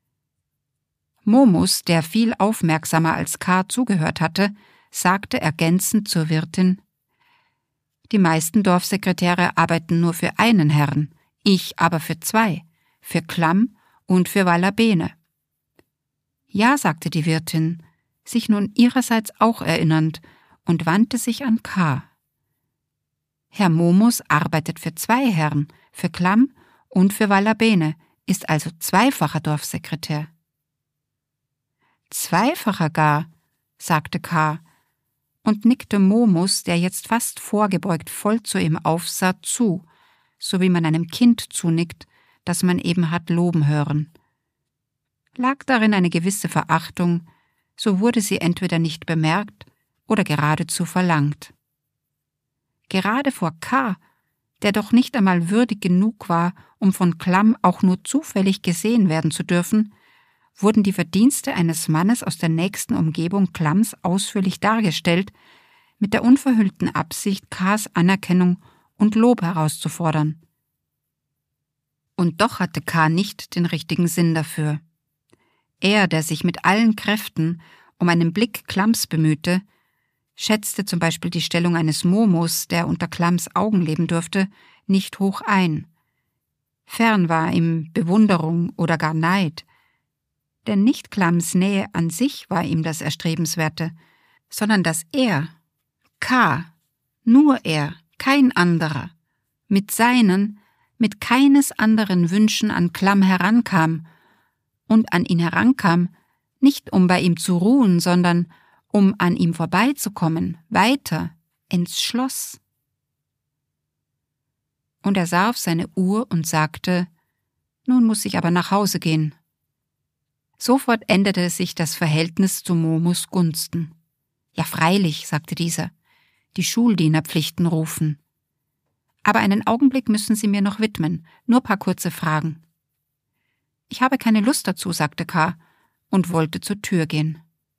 Momus, der viel aufmerksamer als K. zugehört hatte, sagte ergänzend zur Wirtin: »Die meisten Dorfsekretäre arbeiten nur für einen Herrn, ich aber für zwei, für Klamm und für Wallabene.« »Ja«, sagte die Wirtin, sich nun ihrerseits auch erinnernd, und wandte sich an K. »Herr Momus arbeitet für zwei Herren, für Klamm und für Wallabene, ist also zweifacher Dorfsekretär.« »Zweifacher gar«, sagte K. und nickte Momus, der jetzt fast vorgebeugt voll zu ihm aufsah, zu, so wie man einem Kind zunickt, das man eben hat loben hören. Lag darin eine gewisse Verachtung, so wurde sie entweder nicht bemerkt oder geradezu verlangt. Gerade vor K., der doch nicht einmal würdig genug war, um von Klamm auch nur zufällig gesehen werden zu dürfen, wurden die Verdienste eines Mannes aus der nächsten Umgebung Klamms ausführlich dargestellt, mit der unverhüllten Absicht, K.s Anerkennung und Lob herauszufordern. Und doch hatte K. nicht den richtigen Sinn dafür. Er, der sich mit allen Kräften um einen Blick Klamms bemühte, schätzte zum Beispiel die Stellung eines Momus, der unter Klamms Augen leben durfte, nicht hoch ein. Fern war ihm Bewunderung oder gar Neid, denn nicht Klamms Nähe an sich war ihm das Erstrebenswerte, sondern dass er, K., nur er, kein anderer, mit seinen, mit keines anderen Wünschen an Klamm herankam und an ihn herankam, nicht um bei ihm zu ruhen, sondern um an ihm vorbeizukommen, weiter, ins Schloss. Und er sah auf seine Uhr und sagte: »Nun muss ich aber nach Hause gehen.« Sofort änderte sich das Verhältnis zu Momus Gunsten. Ja, freilich, sagte dieser, die Schuldienerpflichten rufen. Aber einen Augenblick müssen Sie mir noch widmen, nur paar kurze Fragen. Ich habe keine Lust dazu, sagte K. und wollte zur Tür gehen.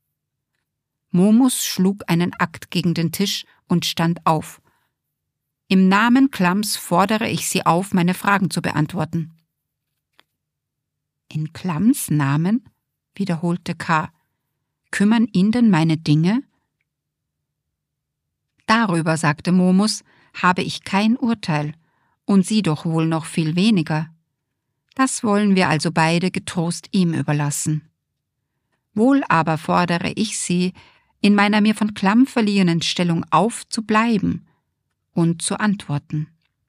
Momus schlug einen Akt gegen den Tisch und stand auf. Im Namen Klamms fordere ich Sie auf, meine Fragen zu beantworten. In Klamms Namen? Wiederholte K. Kümmern ihn denn meine Dinge? Darüber, sagte Momus, habe ich kein Urteil, und Sie doch wohl noch viel weniger. Das wollen wir also beide getrost ihm überlassen. Wohl aber fordere ich Sie, in meiner mir von Klamm verliehenen Stellung aufzubleiben und zu antworten.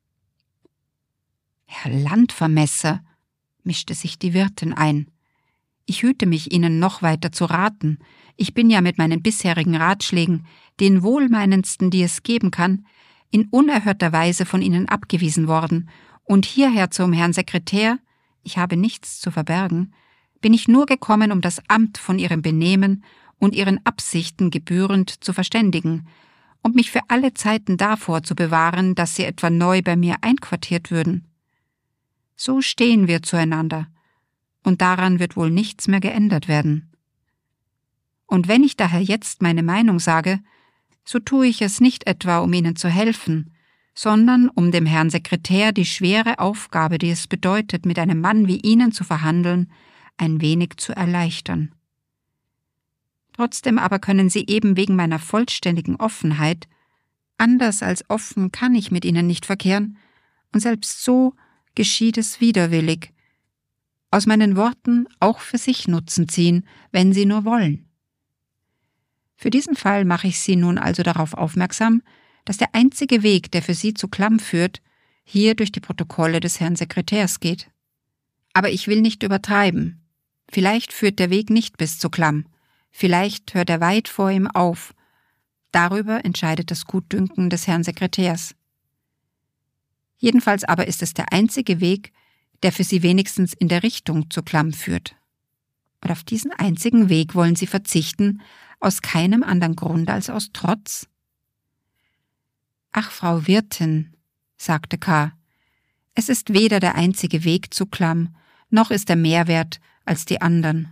Herr Landvermesser, mischte sich die Wirtin ein, ich hüte mich, Ihnen noch weiter zu raten. Ich bin ja mit meinen bisherigen Ratschlägen, den wohlmeinendsten, die es geben kann, in unerhörter Weise von Ihnen abgewiesen worden, und hierher zum Herrn Sekretär, ich habe nichts zu verbergen, bin ich nur gekommen, um das Amt von Ihrem Benehmen und Ihren Absichten gebührend zu verständigen und mich für alle Zeiten davor zu bewahren, dass Sie etwa neu bei mir einquartiert würden. So stehen wir zueinander, und daran wird wohl nichts mehr geändert werden. Und wenn ich daher jetzt meine Meinung sage, so tue ich es nicht etwa, um Ihnen zu helfen, sondern um dem Herrn Sekretär die schwere Aufgabe, die es bedeutet, mit einem Mann wie Ihnen zu verhandeln, ein wenig zu erleichtern. Trotzdem aber können Sie eben wegen meiner vollständigen Offenheit, anders als offen kann ich mit Ihnen nicht verkehren, und selbst so geschieht es widerwillig, aus meinen Worten auch für sich Nutzen ziehen, wenn Sie nur wollen. Für diesen Fall mache ich Sie nun also darauf aufmerksam, dass der einzige Weg, der für Sie zu Klamm führt, hier durch die Protokolle des Herrn Sekretärs geht. Aber ich will nicht übertreiben. Vielleicht führt der Weg nicht bis zu Klamm, vielleicht hört er weit vor ihm auf. Darüber entscheidet das Gutdünken des Herrn Sekretärs. Jedenfalls aber ist es der einzige Weg, der für Sie wenigstens in der Richtung zu Klamm führt. Und auf diesen einzigen Weg wollen Sie verzichten, aus keinem anderen Grund als aus Trotz? Ach, Frau Wirtin, sagte K., es ist weder der einzige Weg zu Klamm, noch ist er mehr wert als die anderen.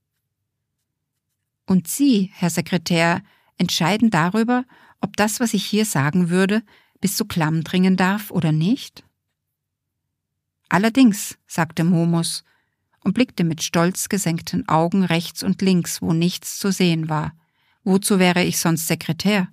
Und Sie, Herr Sekretär, entscheiden darüber, ob das, was ich hier sagen würde, bis zu Klamm dringen darf oder nicht? Allerdings, sagte Momus und blickte mit stolz gesenkten Augen rechts und links, wo nichts zu sehen war. Wozu wäre ich sonst Sekretär?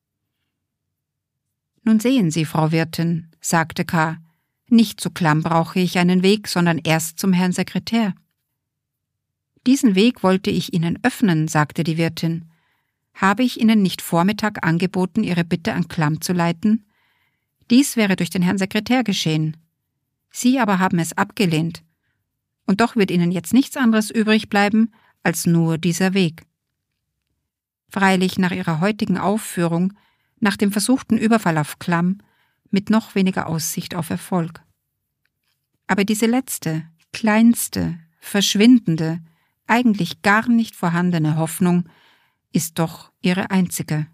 Nun sehen Sie, Frau Wirtin, sagte K., nicht zu Klamm brauche ich einen Weg, sondern erst zum Herrn Sekretär. Diesen Weg wollte ich Ihnen öffnen, sagte die Wirtin. Habe ich Ihnen nicht Vormittag angeboten, Ihre Bitte an Klamm zu leiten? Dies wäre durch den Herrn Sekretär geschehen. Sie aber haben es abgelehnt. Und doch wird Ihnen jetzt nichts anderes übrig bleiben, als nur dieser Weg. Freilich nach Ihrer heutigen Aufführung, nach dem versuchten Überfall auf Klamm, mit noch weniger Aussicht auf Erfolg. Aber diese letzte, kleinste, verschwindende, eigentlich gar nicht vorhandene Hoffnung ist doch Ihre einzige.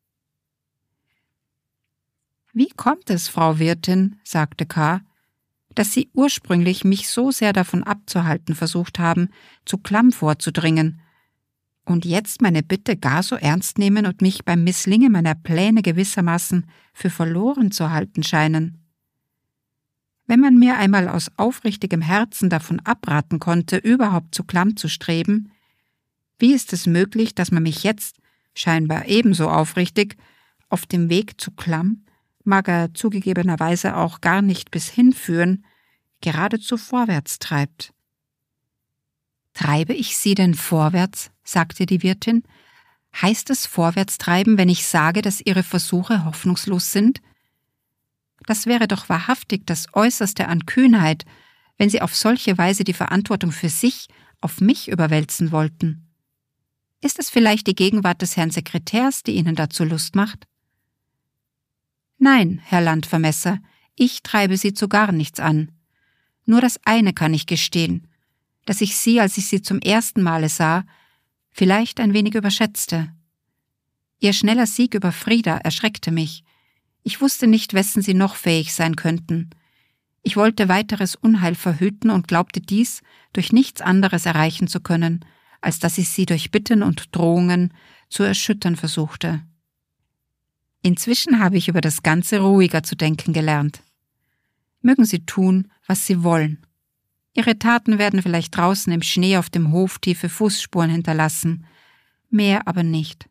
Wie kommt es, Frau Wirtin, sagte K., dass Sie ursprünglich mich so sehr davon abzuhalten versucht haben, zu Klamm vorzudringen, und jetzt meine Bitte gar so ernst nehmen und mich beim Misslingen meiner Pläne gewissermaßen für verloren zu halten scheinen? Wenn man mir einmal aus aufrichtigem Herzen davon abraten konnte, überhaupt zu Klamm zu streben, wie ist es möglich, dass man mich jetzt, scheinbar ebenso aufrichtig, auf dem Weg zu Klamm, mag er zugegebenerweise auch gar nicht bis hinführen, geradezu vorwärts treibt? Treibe ich Sie denn vorwärts? Sagte die Wirtin. Heißt es vorwärts treiben, wenn ich sage, dass Ihre Versuche hoffnungslos sind? Das wäre doch wahrhaftig das Äußerste an Kühnheit, wenn Sie auf solche Weise die Verantwortung für sich auf mich überwälzen wollten. Ist es vielleicht die Gegenwart des Herrn Sekretärs, die Ihnen dazu Lust macht? Nein, Herr Landvermesser, ich treibe Sie zu gar nichts an. Nur das eine kann ich gestehen, dass ich Sie, als ich Sie zum ersten Male sah, vielleicht ein wenig überschätzte. Ihr schneller Sieg über Frieda erschreckte mich. Ich wusste nicht, wessen sie noch fähig sein könnten. Ich wollte weiteres Unheil verhüten und glaubte dies durch nichts anderes erreichen zu können, als dass ich sie durch Bitten und Drohungen zu erschüttern versuchte. Inzwischen habe ich über das Ganze ruhiger zu denken gelernt. Mögen sie tun, was sie wollen. Ihre Taten werden vielleicht draußen im Schnee auf dem Hof tiefe Fußspuren hinterlassen, mehr aber nicht.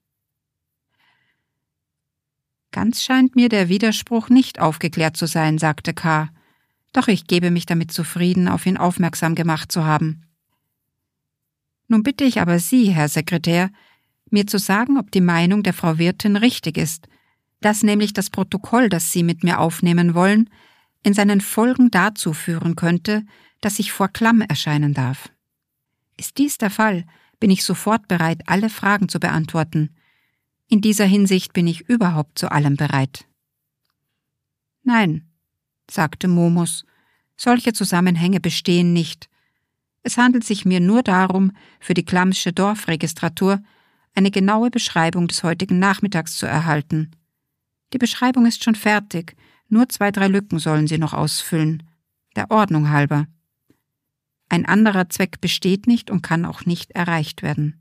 Ganz scheint mir der Widerspruch nicht aufgeklärt zu sein, sagte K., doch ich gebe mich damit zufrieden, auf ihn aufmerksam gemacht zu haben. Nun bitte ich aber Sie, Herr Sekretär, mir zu sagen, ob die Meinung der Frau Wirtin richtig ist, dass nämlich das Protokoll, das Sie mit mir aufnehmen wollen, in seinen Folgen dazu führen könnte, dass ich vor Klamm erscheinen darf. Ist dies der Fall, bin ich sofort bereit, alle Fragen zu beantworten. In dieser Hinsicht bin ich überhaupt zu allem bereit. Nein, sagte Momus, solche Zusammenhänge bestehen nicht. Es handelt sich mir nur darum, für die Klammsche Dorfregistratur eine genaue Beschreibung des heutigen Nachmittags zu erhalten. Die Beschreibung ist schon fertig, nur zwei, drei Lücken sollen Sie noch ausfüllen, der Ordnung halber. Ein anderer Zweck besteht nicht und kann auch nicht erreicht werden.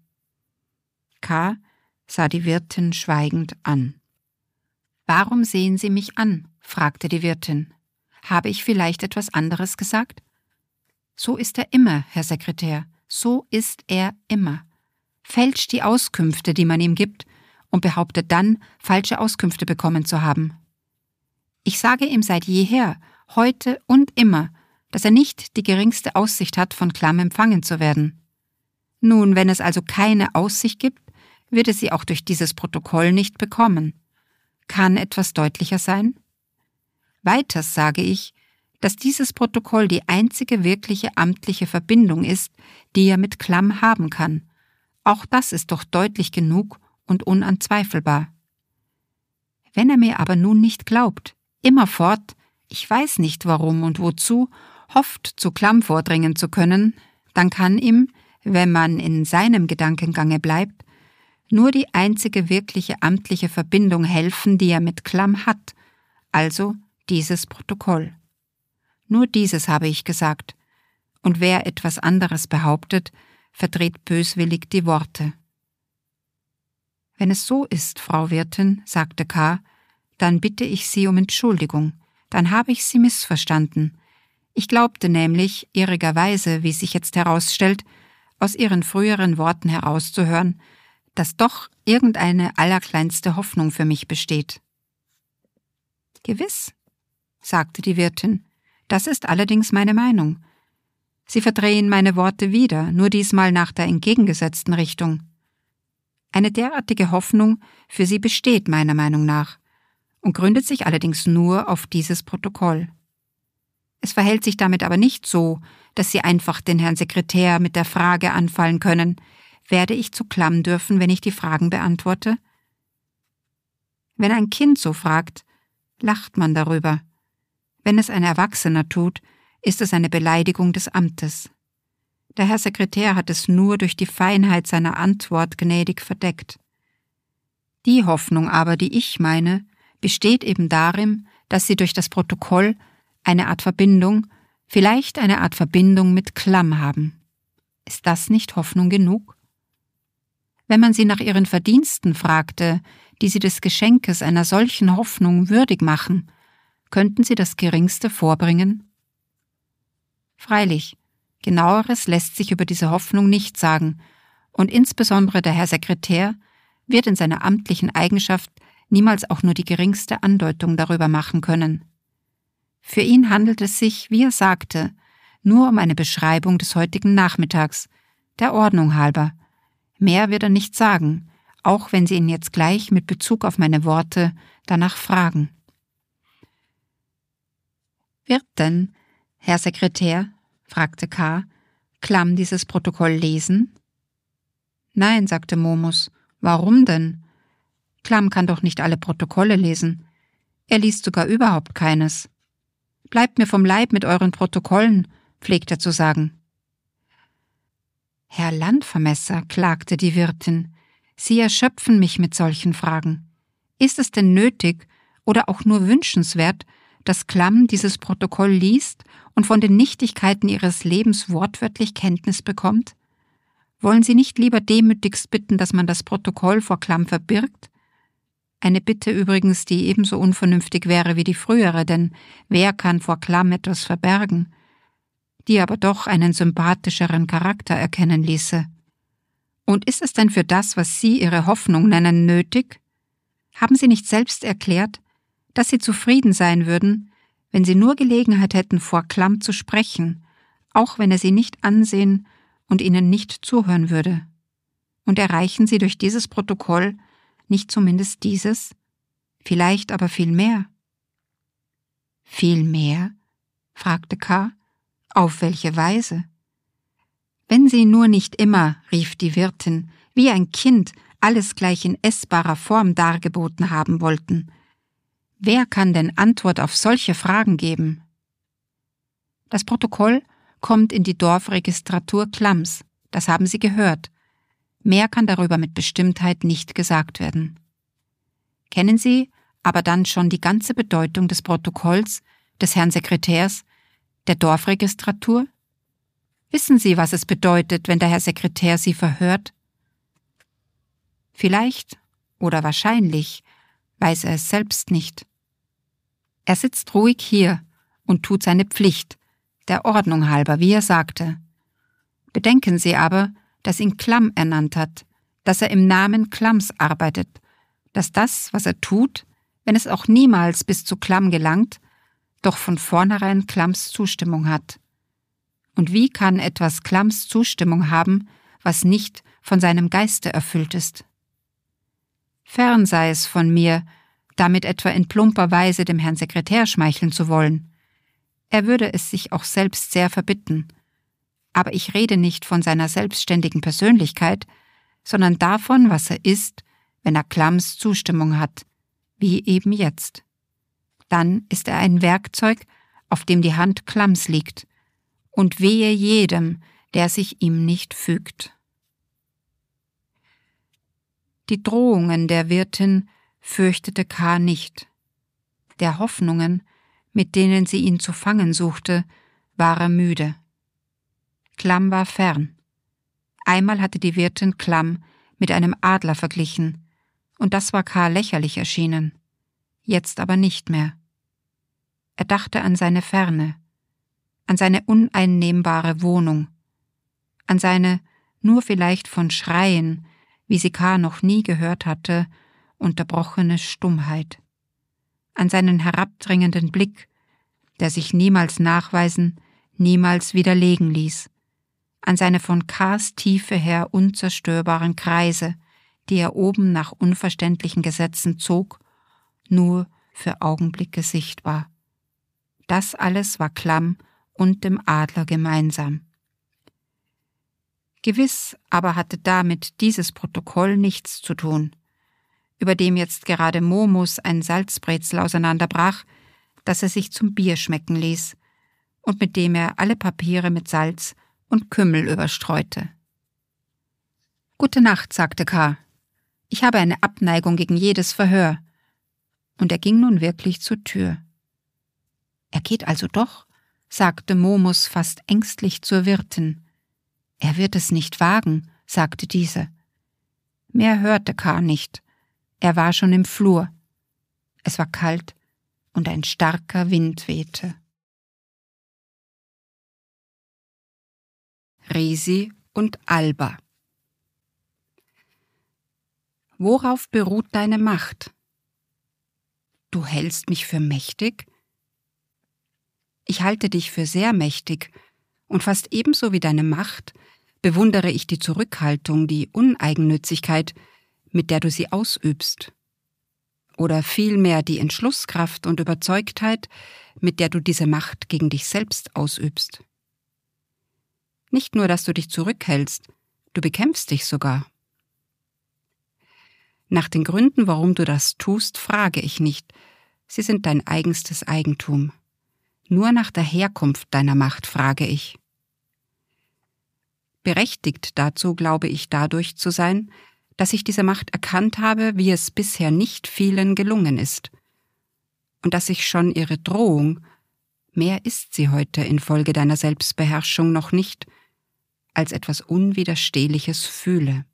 K. sah die Wirtin schweigend an. »Warum sehen Sie mich an?« fragte die Wirtin. »Habe ich vielleicht etwas anderes gesagt?« »So ist er immer, Herr Sekretär, so ist er immer. Fälscht die Auskünfte, die man ihm gibt, und behauptet dann, falsche Auskünfte bekommen zu haben. Ich sage ihm seit jeher, heute und immer, dass er nicht die geringste Aussicht hat, von Klamm empfangen zu werden. Nun, wenn es also keine Aussicht gibt, wird er sie auch durch dieses Protokoll nicht bekommen. Kann etwas deutlicher sein? Weiters sage ich, dass dieses Protokoll die einzige wirkliche amtliche Verbindung ist, die er mit Klamm haben kann. Auch das ist doch deutlich genug und unanzweifelbar. Wenn er mir aber nun nicht glaubt, immerfort, ich weiß nicht warum und wozu, hofft, zu Klamm vordringen zu können, dann kann ihm, wenn man in seinem Gedankengange bleibt, nur die einzige wirkliche amtliche Verbindung helfen, die er mit Klamm hat, also dieses Protokoll. Nur dieses habe ich gesagt, und wer etwas anderes behauptet, verdreht böswillig die Worte. »Wenn es so ist, Frau Wirtin«, sagte K., »dann bitte ich Sie um Entschuldigung, dann habe ich Sie missverstanden. Ich glaubte nämlich, irrigerweise, wie sich jetzt herausstellt, aus Ihren früheren Worten herauszuhören, dass doch irgendeine allerkleinste Hoffnung für mich besteht.« »Gewiss«, sagte die Wirtin, »das ist allerdings meine Meinung. Sie verdrehen meine Worte wieder, nur diesmal nach der entgegengesetzten Richtung. Eine derartige Hoffnung für Sie besteht meiner Meinung nach und gründet sich allerdings nur auf dieses Protokoll. Es verhält sich damit aber nicht so, dass Sie einfach den Herrn Sekretär mit der Frage anfallen können, werde ich zu Klamm dürfen, wenn ich die Fragen beantworte? Wenn ein Kind so fragt, lacht man darüber. Wenn es ein Erwachsener tut, ist es eine Beleidigung des Amtes. Der Herr Sekretär hat es nur durch die Feinheit seiner Antwort gnädig verdeckt. Die Hoffnung aber, die ich meine, besteht eben darin, dass Sie durch das Protokoll eine Art Verbindung, vielleicht eine Art Verbindung mit Klamm haben. Ist das nicht Hoffnung genug? Wenn man Sie nach Ihren Verdiensten fragte, die Sie des Geschenkes einer solchen Hoffnung würdig machen, könnten Sie das Geringste vorbringen? Freilich, Genaueres lässt sich über diese Hoffnung nicht sagen, und insbesondere der Herr Sekretär wird in seiner amtlichen Eigenschaft niemals auch nur die geringste Andeutung darüber machen können. Für ihn handelt es sich, wie er sagte, nur um eine Beschreibung des heutigen Nachmittags, der Ordnung halber. Mehr wird er nicht sagen, auch wenn Sie ihn jetzt gleich mit Bezug auf meine Worte danach fragen. »Wird denn, Herr Sekretär«, fragte K., »Klamm dieses Protokoll lesen?« »Nein«, sagte Momus, »warum denn? Klamm kann doch nicht alle Protokolle lesen. Er liest sogar überhaupt keines. Bleibt mir vom Leib mit euren Protokollen«, pflegt er zu sagen. »Herr Landvermesser«, klagte die Wirtin, Sie erschöpfen mich mit solchen Fragen. Ist es denn nötig oder auch nur wünschenswert, dass Klamm dieses Protokoll liest und von den Nichtigkeiten ihres Lebens wortwörtlich Kenntnis bekommt? Wollen Sie nicht lieber demütigst bitten, dass man das Protokoll vor Klamm verbirgt? Eine Bitte übrigens, die ebenso unvernünftig wäre wie die frühere, denn wer kann vor Klamm etwas verbergen, die aber doch einen sympathischeren Charakter erkennen ließe. Und ist es denn für das, was Sie Ihre Hoffnung nennen, nötig? Haben Sie nicht selbst erklärt, dass Sie zufrieden sein würden, wenn Sie nur Gelegenheit hätten, vor Klamm zu sprechen, auch wenn er Sie nicht ansehen und Ihnen nicht zuhören würde? Und erreichen Sie durch dieses Protokoll nicht zumindest dieses, vielleicht aber viel mehr? Viel mehr? Fragte K. Auf welche Weise? Wenn Sie nur nicht immer, rief die Wirtin, wie ein Kind alles gleich in essbarer Form dargeboten haben wollten. Wer kann denn Antwort auf solche Fragen geben? Das Protokoll kommt in die Dorfregistratur Klamms, das haben Sie gehört. Mehr kann darüber mit Bestimmtheit nicht gesagt werden. Kennen Sie aber dann schon die ganze Bedeutung des Protokolls, des Herrn Sekretärs, der Dorfregistratur? Wissen Sie, was es bedeutet, wenn der Herr Sekretär Sie verhört? Vielleicht oder wahrscheinlich weiß er es selbst nicht. Er sitzt ruhig hier und tut seine Pflicht, der Ordnung halber, wie er sagte. Bedenken Sie aber, dass ihn Klamm ernannt hat, dass er im Namen Klamms arbeitet, dass das, was er tut, wenn es auch niemals bis zu Klamm gelangt, doch von vornherein Klamms Zustimmung hat. Und wie kann etwas Klamms Zustimmung haben, was nicht von seinem Geiste erfüllt ist? Fern sei es von mir, damit etwa in plumper Weise dem Herrn Sekretär schmeicheln zu wollen. Er würde es sich auch selbst sehr verbitten. Aber ich rede nicht von seiner selbstständigen Persönlichkeit, sondern davon, was er ist, wenn er Klamms Zustimmung hat, wie eben jetzt. Dann ist er ein Werkzeug, auf dem die Hand Klamms liegt, und wehe jedem, der sich ihm nicht fügt. Die Drohungen der Wirtin fürchtete K. nicht. Der Hoffnungen, mit denen sie ihn zu fangen suchte, war er müde. Klamm war fern. Einmal hatte die Wirtin Klamm mit einem Adler verglichen, und das war K. lächerlich erschienen, jetzt aber nicht mehr. Er dachte an seine Ferne, an seine uneinnehmbare Wohnung, an seine, nur vielleicht von Schreien, wie sie K. noch nie gehört hatte, unterbrochene Stummheit, an seinen herabdringenden Blick, der sich niemals nachweisen, niemals widerlegen ließ, an seine von K.s Tiefe her unzerstörbaren Kreise, die er oben nach unverständlichen Gesetzen zog, nur für Augenblicke sichtbar. Das alles war Klamm und dem Adler gemeinsam. Gewiss aber hatte damit dieses Protokoll nichts zu tun, über dem jetzt gerade Momus ein Salzbrezel auseinanderbrach, das er sich zum Bier schmecken ließ und mit dem er alle Papiere mit Salz und Kümmel überstreute. »Gute Nacht«, sagte K. »Ich habe eine Abneigung gegen jedes Verhör.« Und er ging nun wirklich zur Tür. »Er geht also doch«, sagte Momus fast ängstlich zur Wirtin. »Er wird es nicht wagen«, sagte diese. Mehr hörte K. nicht. Er war schon im Flur. Es war kalt und ein starker Wind wehte. Risi und Alba. Worauf beruht deine Macht? Du hältst mich für mächtig? Ich halte dich für sehr mächtig, und fast ebenso wie deine Macht bewundere ich die Zurückhaltung, die Uneigennützigkeit, mit der du sie ausübst. Oder vielmehr die Entschlusskraft und Überzeugtheit, mit der du diese Macht gegen dich selbst ausübst. Nicht nur, dass du dich zurückhältst, du bekämpfst dich sogar. Nach den Gründen, warum du das tust, frage ich nicht. Sie sind dein eigenstes Eigentum. Nur nach der Herkunft deiner Macht frage ich. Berechtigt dazu glaube ich dadurch zu sein, dass ich diese Macht erkannt habe, wie es bisher nicht vielen gelungen ist. Und dass ich schon ihre Drohung, mehr ist sie heute infolge deiner Selbstbeherrschung noch nicht, als etwas Unwiderstehliches fühle.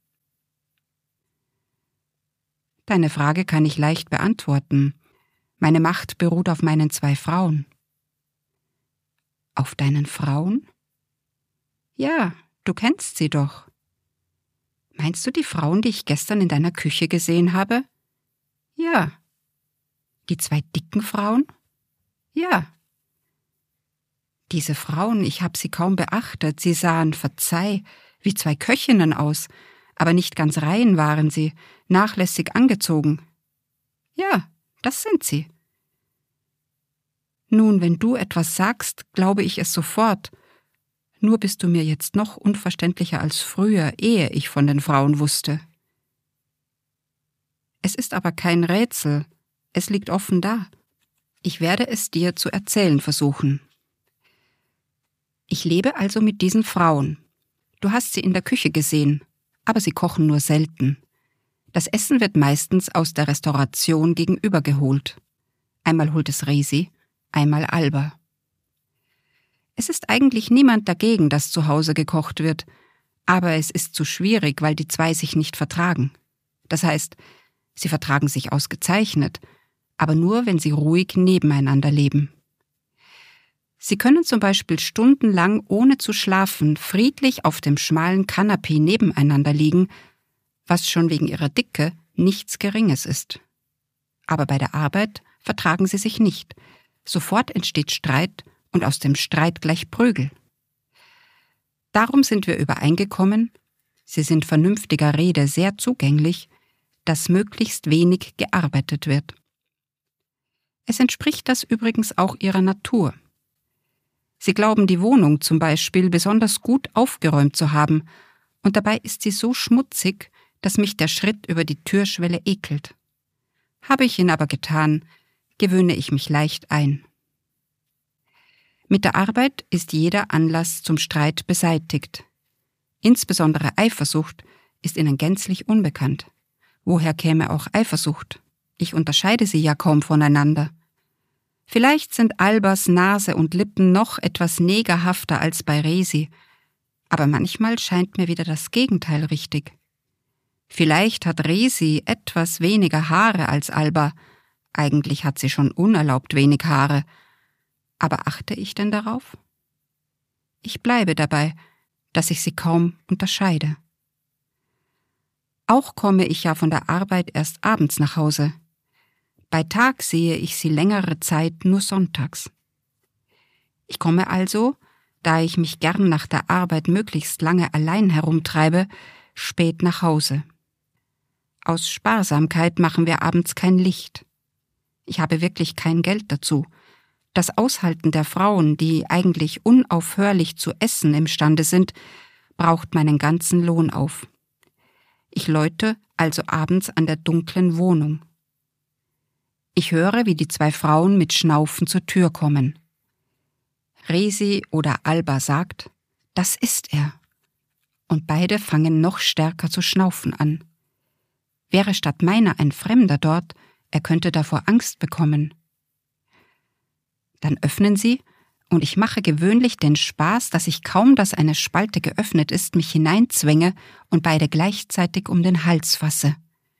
Deine Frage kann ich leicht beantworten. Meine Macht beruht auf meinen zwei Frauen. Auf deinen Frauen? Ja, du kennst sie doch. Meinst du die Frauen, die ich gestern in deiner Küche gesehen habe? Ja. Die zwei dicken Frauen? Ja. Diese Frauen, ich habe sie kaum beachtet, sie sahen, verzeih, wie zwei Köchinnen aus, aber nicht ganz rein waren sie, nachlässig angezogen. Ja, das sind sie. Nun, wenn du etwas sagst, glaube ich es sofort. Nur bist du mir jetzt noch unverständlicher als früher, ehe ich von den Frauen wusste. Es ist aber kein Rätsel, es liegt offen da. Ich werde es dir zu erzählen versuchen. Ich lebe also mit diesen Frauen. Du hast sie in der Küche gesehen, aber sie kochen nur selten. Das Essen wird meistens aus der Restauration gegenüber geholt. Einmal holt es Resi, einmal Alba. Es ist eigentlich niemand dagegen, dass zu Hause gekocht wird, aber es ist zu schwierig, weil die zwei sich nicht vertragen. Das heißt, sie vertragen sich ausgezeichnet, aber nur, wenn sie ruhig nebeneinander leben. Sie können zum Beispiel stundenlang ohne zu schlafen friedlich auf dem schmalen Kanapee nebeneinander liegen, was schon wegen ihrer Dicke nichts Geringes ist. Aber bei der Arbeit vertragen sie sich nicht. Sofort entsteht Streit und aus dem Streit gleich Prügel. Darum sind wir übereingekommen, sie sind vernünftiger Rede sehr zugänglich, dass möglichst wenig gearbeitet wird. Es entspricht das übrigens auch ihrer Natur. Sie glauben, die Wohnung zum Beispiel besonders gut aufgeräumt zu haben, und dabei ist sie so schmutzig, dass mich der Schritt über die Türschwelle ekelt. Habe ich ihn aber getan, gewöhne ich mich leicht ein. Mit der Arbeit ist jeder Anlass zum Streit beseitigt. Insbesondere Eifersucht ist ihnen gänzlich unbekannt. Woher käme auch Eifersucht? Ich unterscheide sie ja kaum voneinander. Vielleicht sind Albas Nase und Lippen noch etwas negerhafter als bei Resi, aber manchmal scheint mir wieder das Gegenteil richtig. Vielleicht hat Resi etwas weniger Haare als Alba, eigentlich hat sie schon unerlaubt wenig Haare, aber achte ich denn darauf? Ich bleibe dabei, dass ich sie kaum unterscheide. Auch komme ich ja von der Arbeit erst abends nach Hause. Bei Tag sehe ich sie längere Zeit nur sonntags. Ich komme also, da ich mich gern nach der Arbeit möglichst lange allein herumtreibe, spät nach Hause. Aus Sparsamkeit machen wir abends kein Licht. Ich habe wirklich kein Geld dazu. Das Aushalten der Frauen, die eigentlich unaufhörlich zu essen imstande sind, braucht meinen ganzen Lohn auf. Ich läute also abends an der dunklen Wohnung. Ich höre, wie die zwei Frauen mit Schnaufen zur Tür kommen. Resi oder Alba sagt, das ist er. Und beide fangen noch stärker zu schnaufen an. Wäre statt meiner ein Fremder dort, er könnte davor Angst bekommen. Dann öffnen sie, und ich mache gewöhnlich den Spaß, dass ich kaum, dass eine Spalte geöffnet ist, mich hineinzwänge und beide gleichzeitig um den Hals fasse.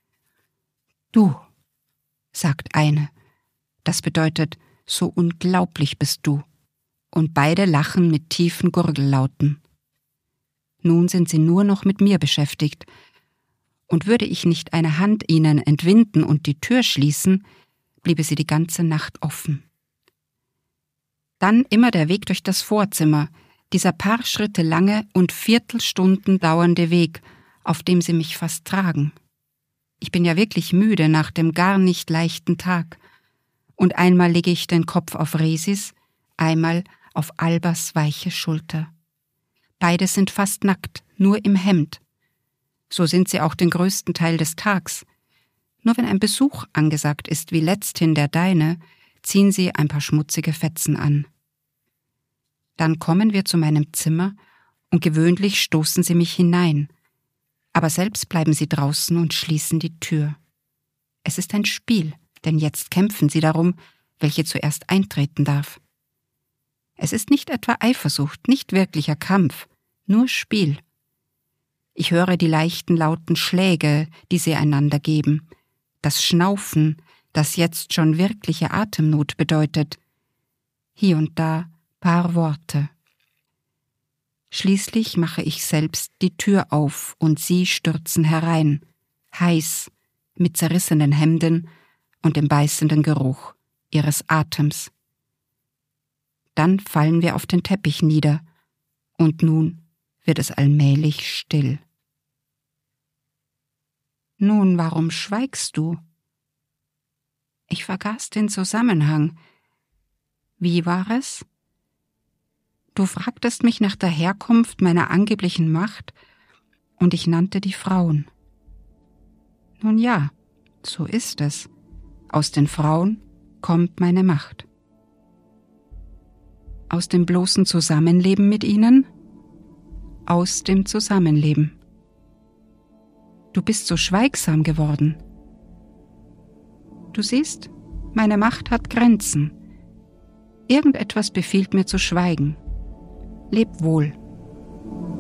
Du, sagt eine. Das bedeutet, so unglaublich bist du. Und beide lachen mit tiefen Gurgellauten. Nun sind sie nur noch mit mir beschäftigt. Und würde ich nicht eine Hand ihnen entwinden und die Tür schließen, bliebe sie die ganze Nacht offen. Dann immer der Weg durch das Vorzimmer, dieser paar Schritte lange und Viertelstunden dauernde Weg, auf dem sie mich fast tragen. Ich bin ja wirklich müde nach dem gar nicht leichten Tag. Und einmal lege ich den Kopf auf Resis, einmal auf Albas weiche Schulter. Beide sind fast nackt, nur im Hemd. So sind sie auch den größten Teil des Tags. Nur wenn ein Besuch angesagt ist, wie letzthin der deine, ziehen sie ein paar schmutzige Fetzen an. Dann kommen wir zu meinem Zimmer und gewöhnlich stoßen sie mich hinein. Aber selbst bleiben sie draußen und schließen die Tür. Es ist ein Spiel, denn jetzt kämpfen sie darum, welche zuerst eintreten darf. Es ist nicht etwa Eifersucht, nicht wirklicher Kampf, nur Spiel. Ich höre die leichten, lauten Schläge, die sie einander geben, das Schnaufen, das jetzt schon wirkliche Atemnot bedeutet, hier und da paar Worte. Schließlich mache ich selbst die Tür auf und sie stürzen herein, heiß, mit zerrissenen Hemden und dem beißenden Geruch ihres Atems. Dann fallen wir auf den Teppich nieder und nun wird es allmählich still. Nun, warum schweigst du? Ich vergaß den Zusammenhang. Wie war es? Du fragtest mich nach der Herkunft meiner angeblichen Macht und ich nannte die Frauen. Nun ja, so ist es. Aus den Frauen kommt meine Macht. Aus dem bloßen Zusammenleben mit ihnen? Aus dem Zusammenleben. Du bist so schweigsam geworden. Du siehst, meine Macht hat Grenzen. Irgendetwas befiehlt mir zu schweigen. Leb wohl.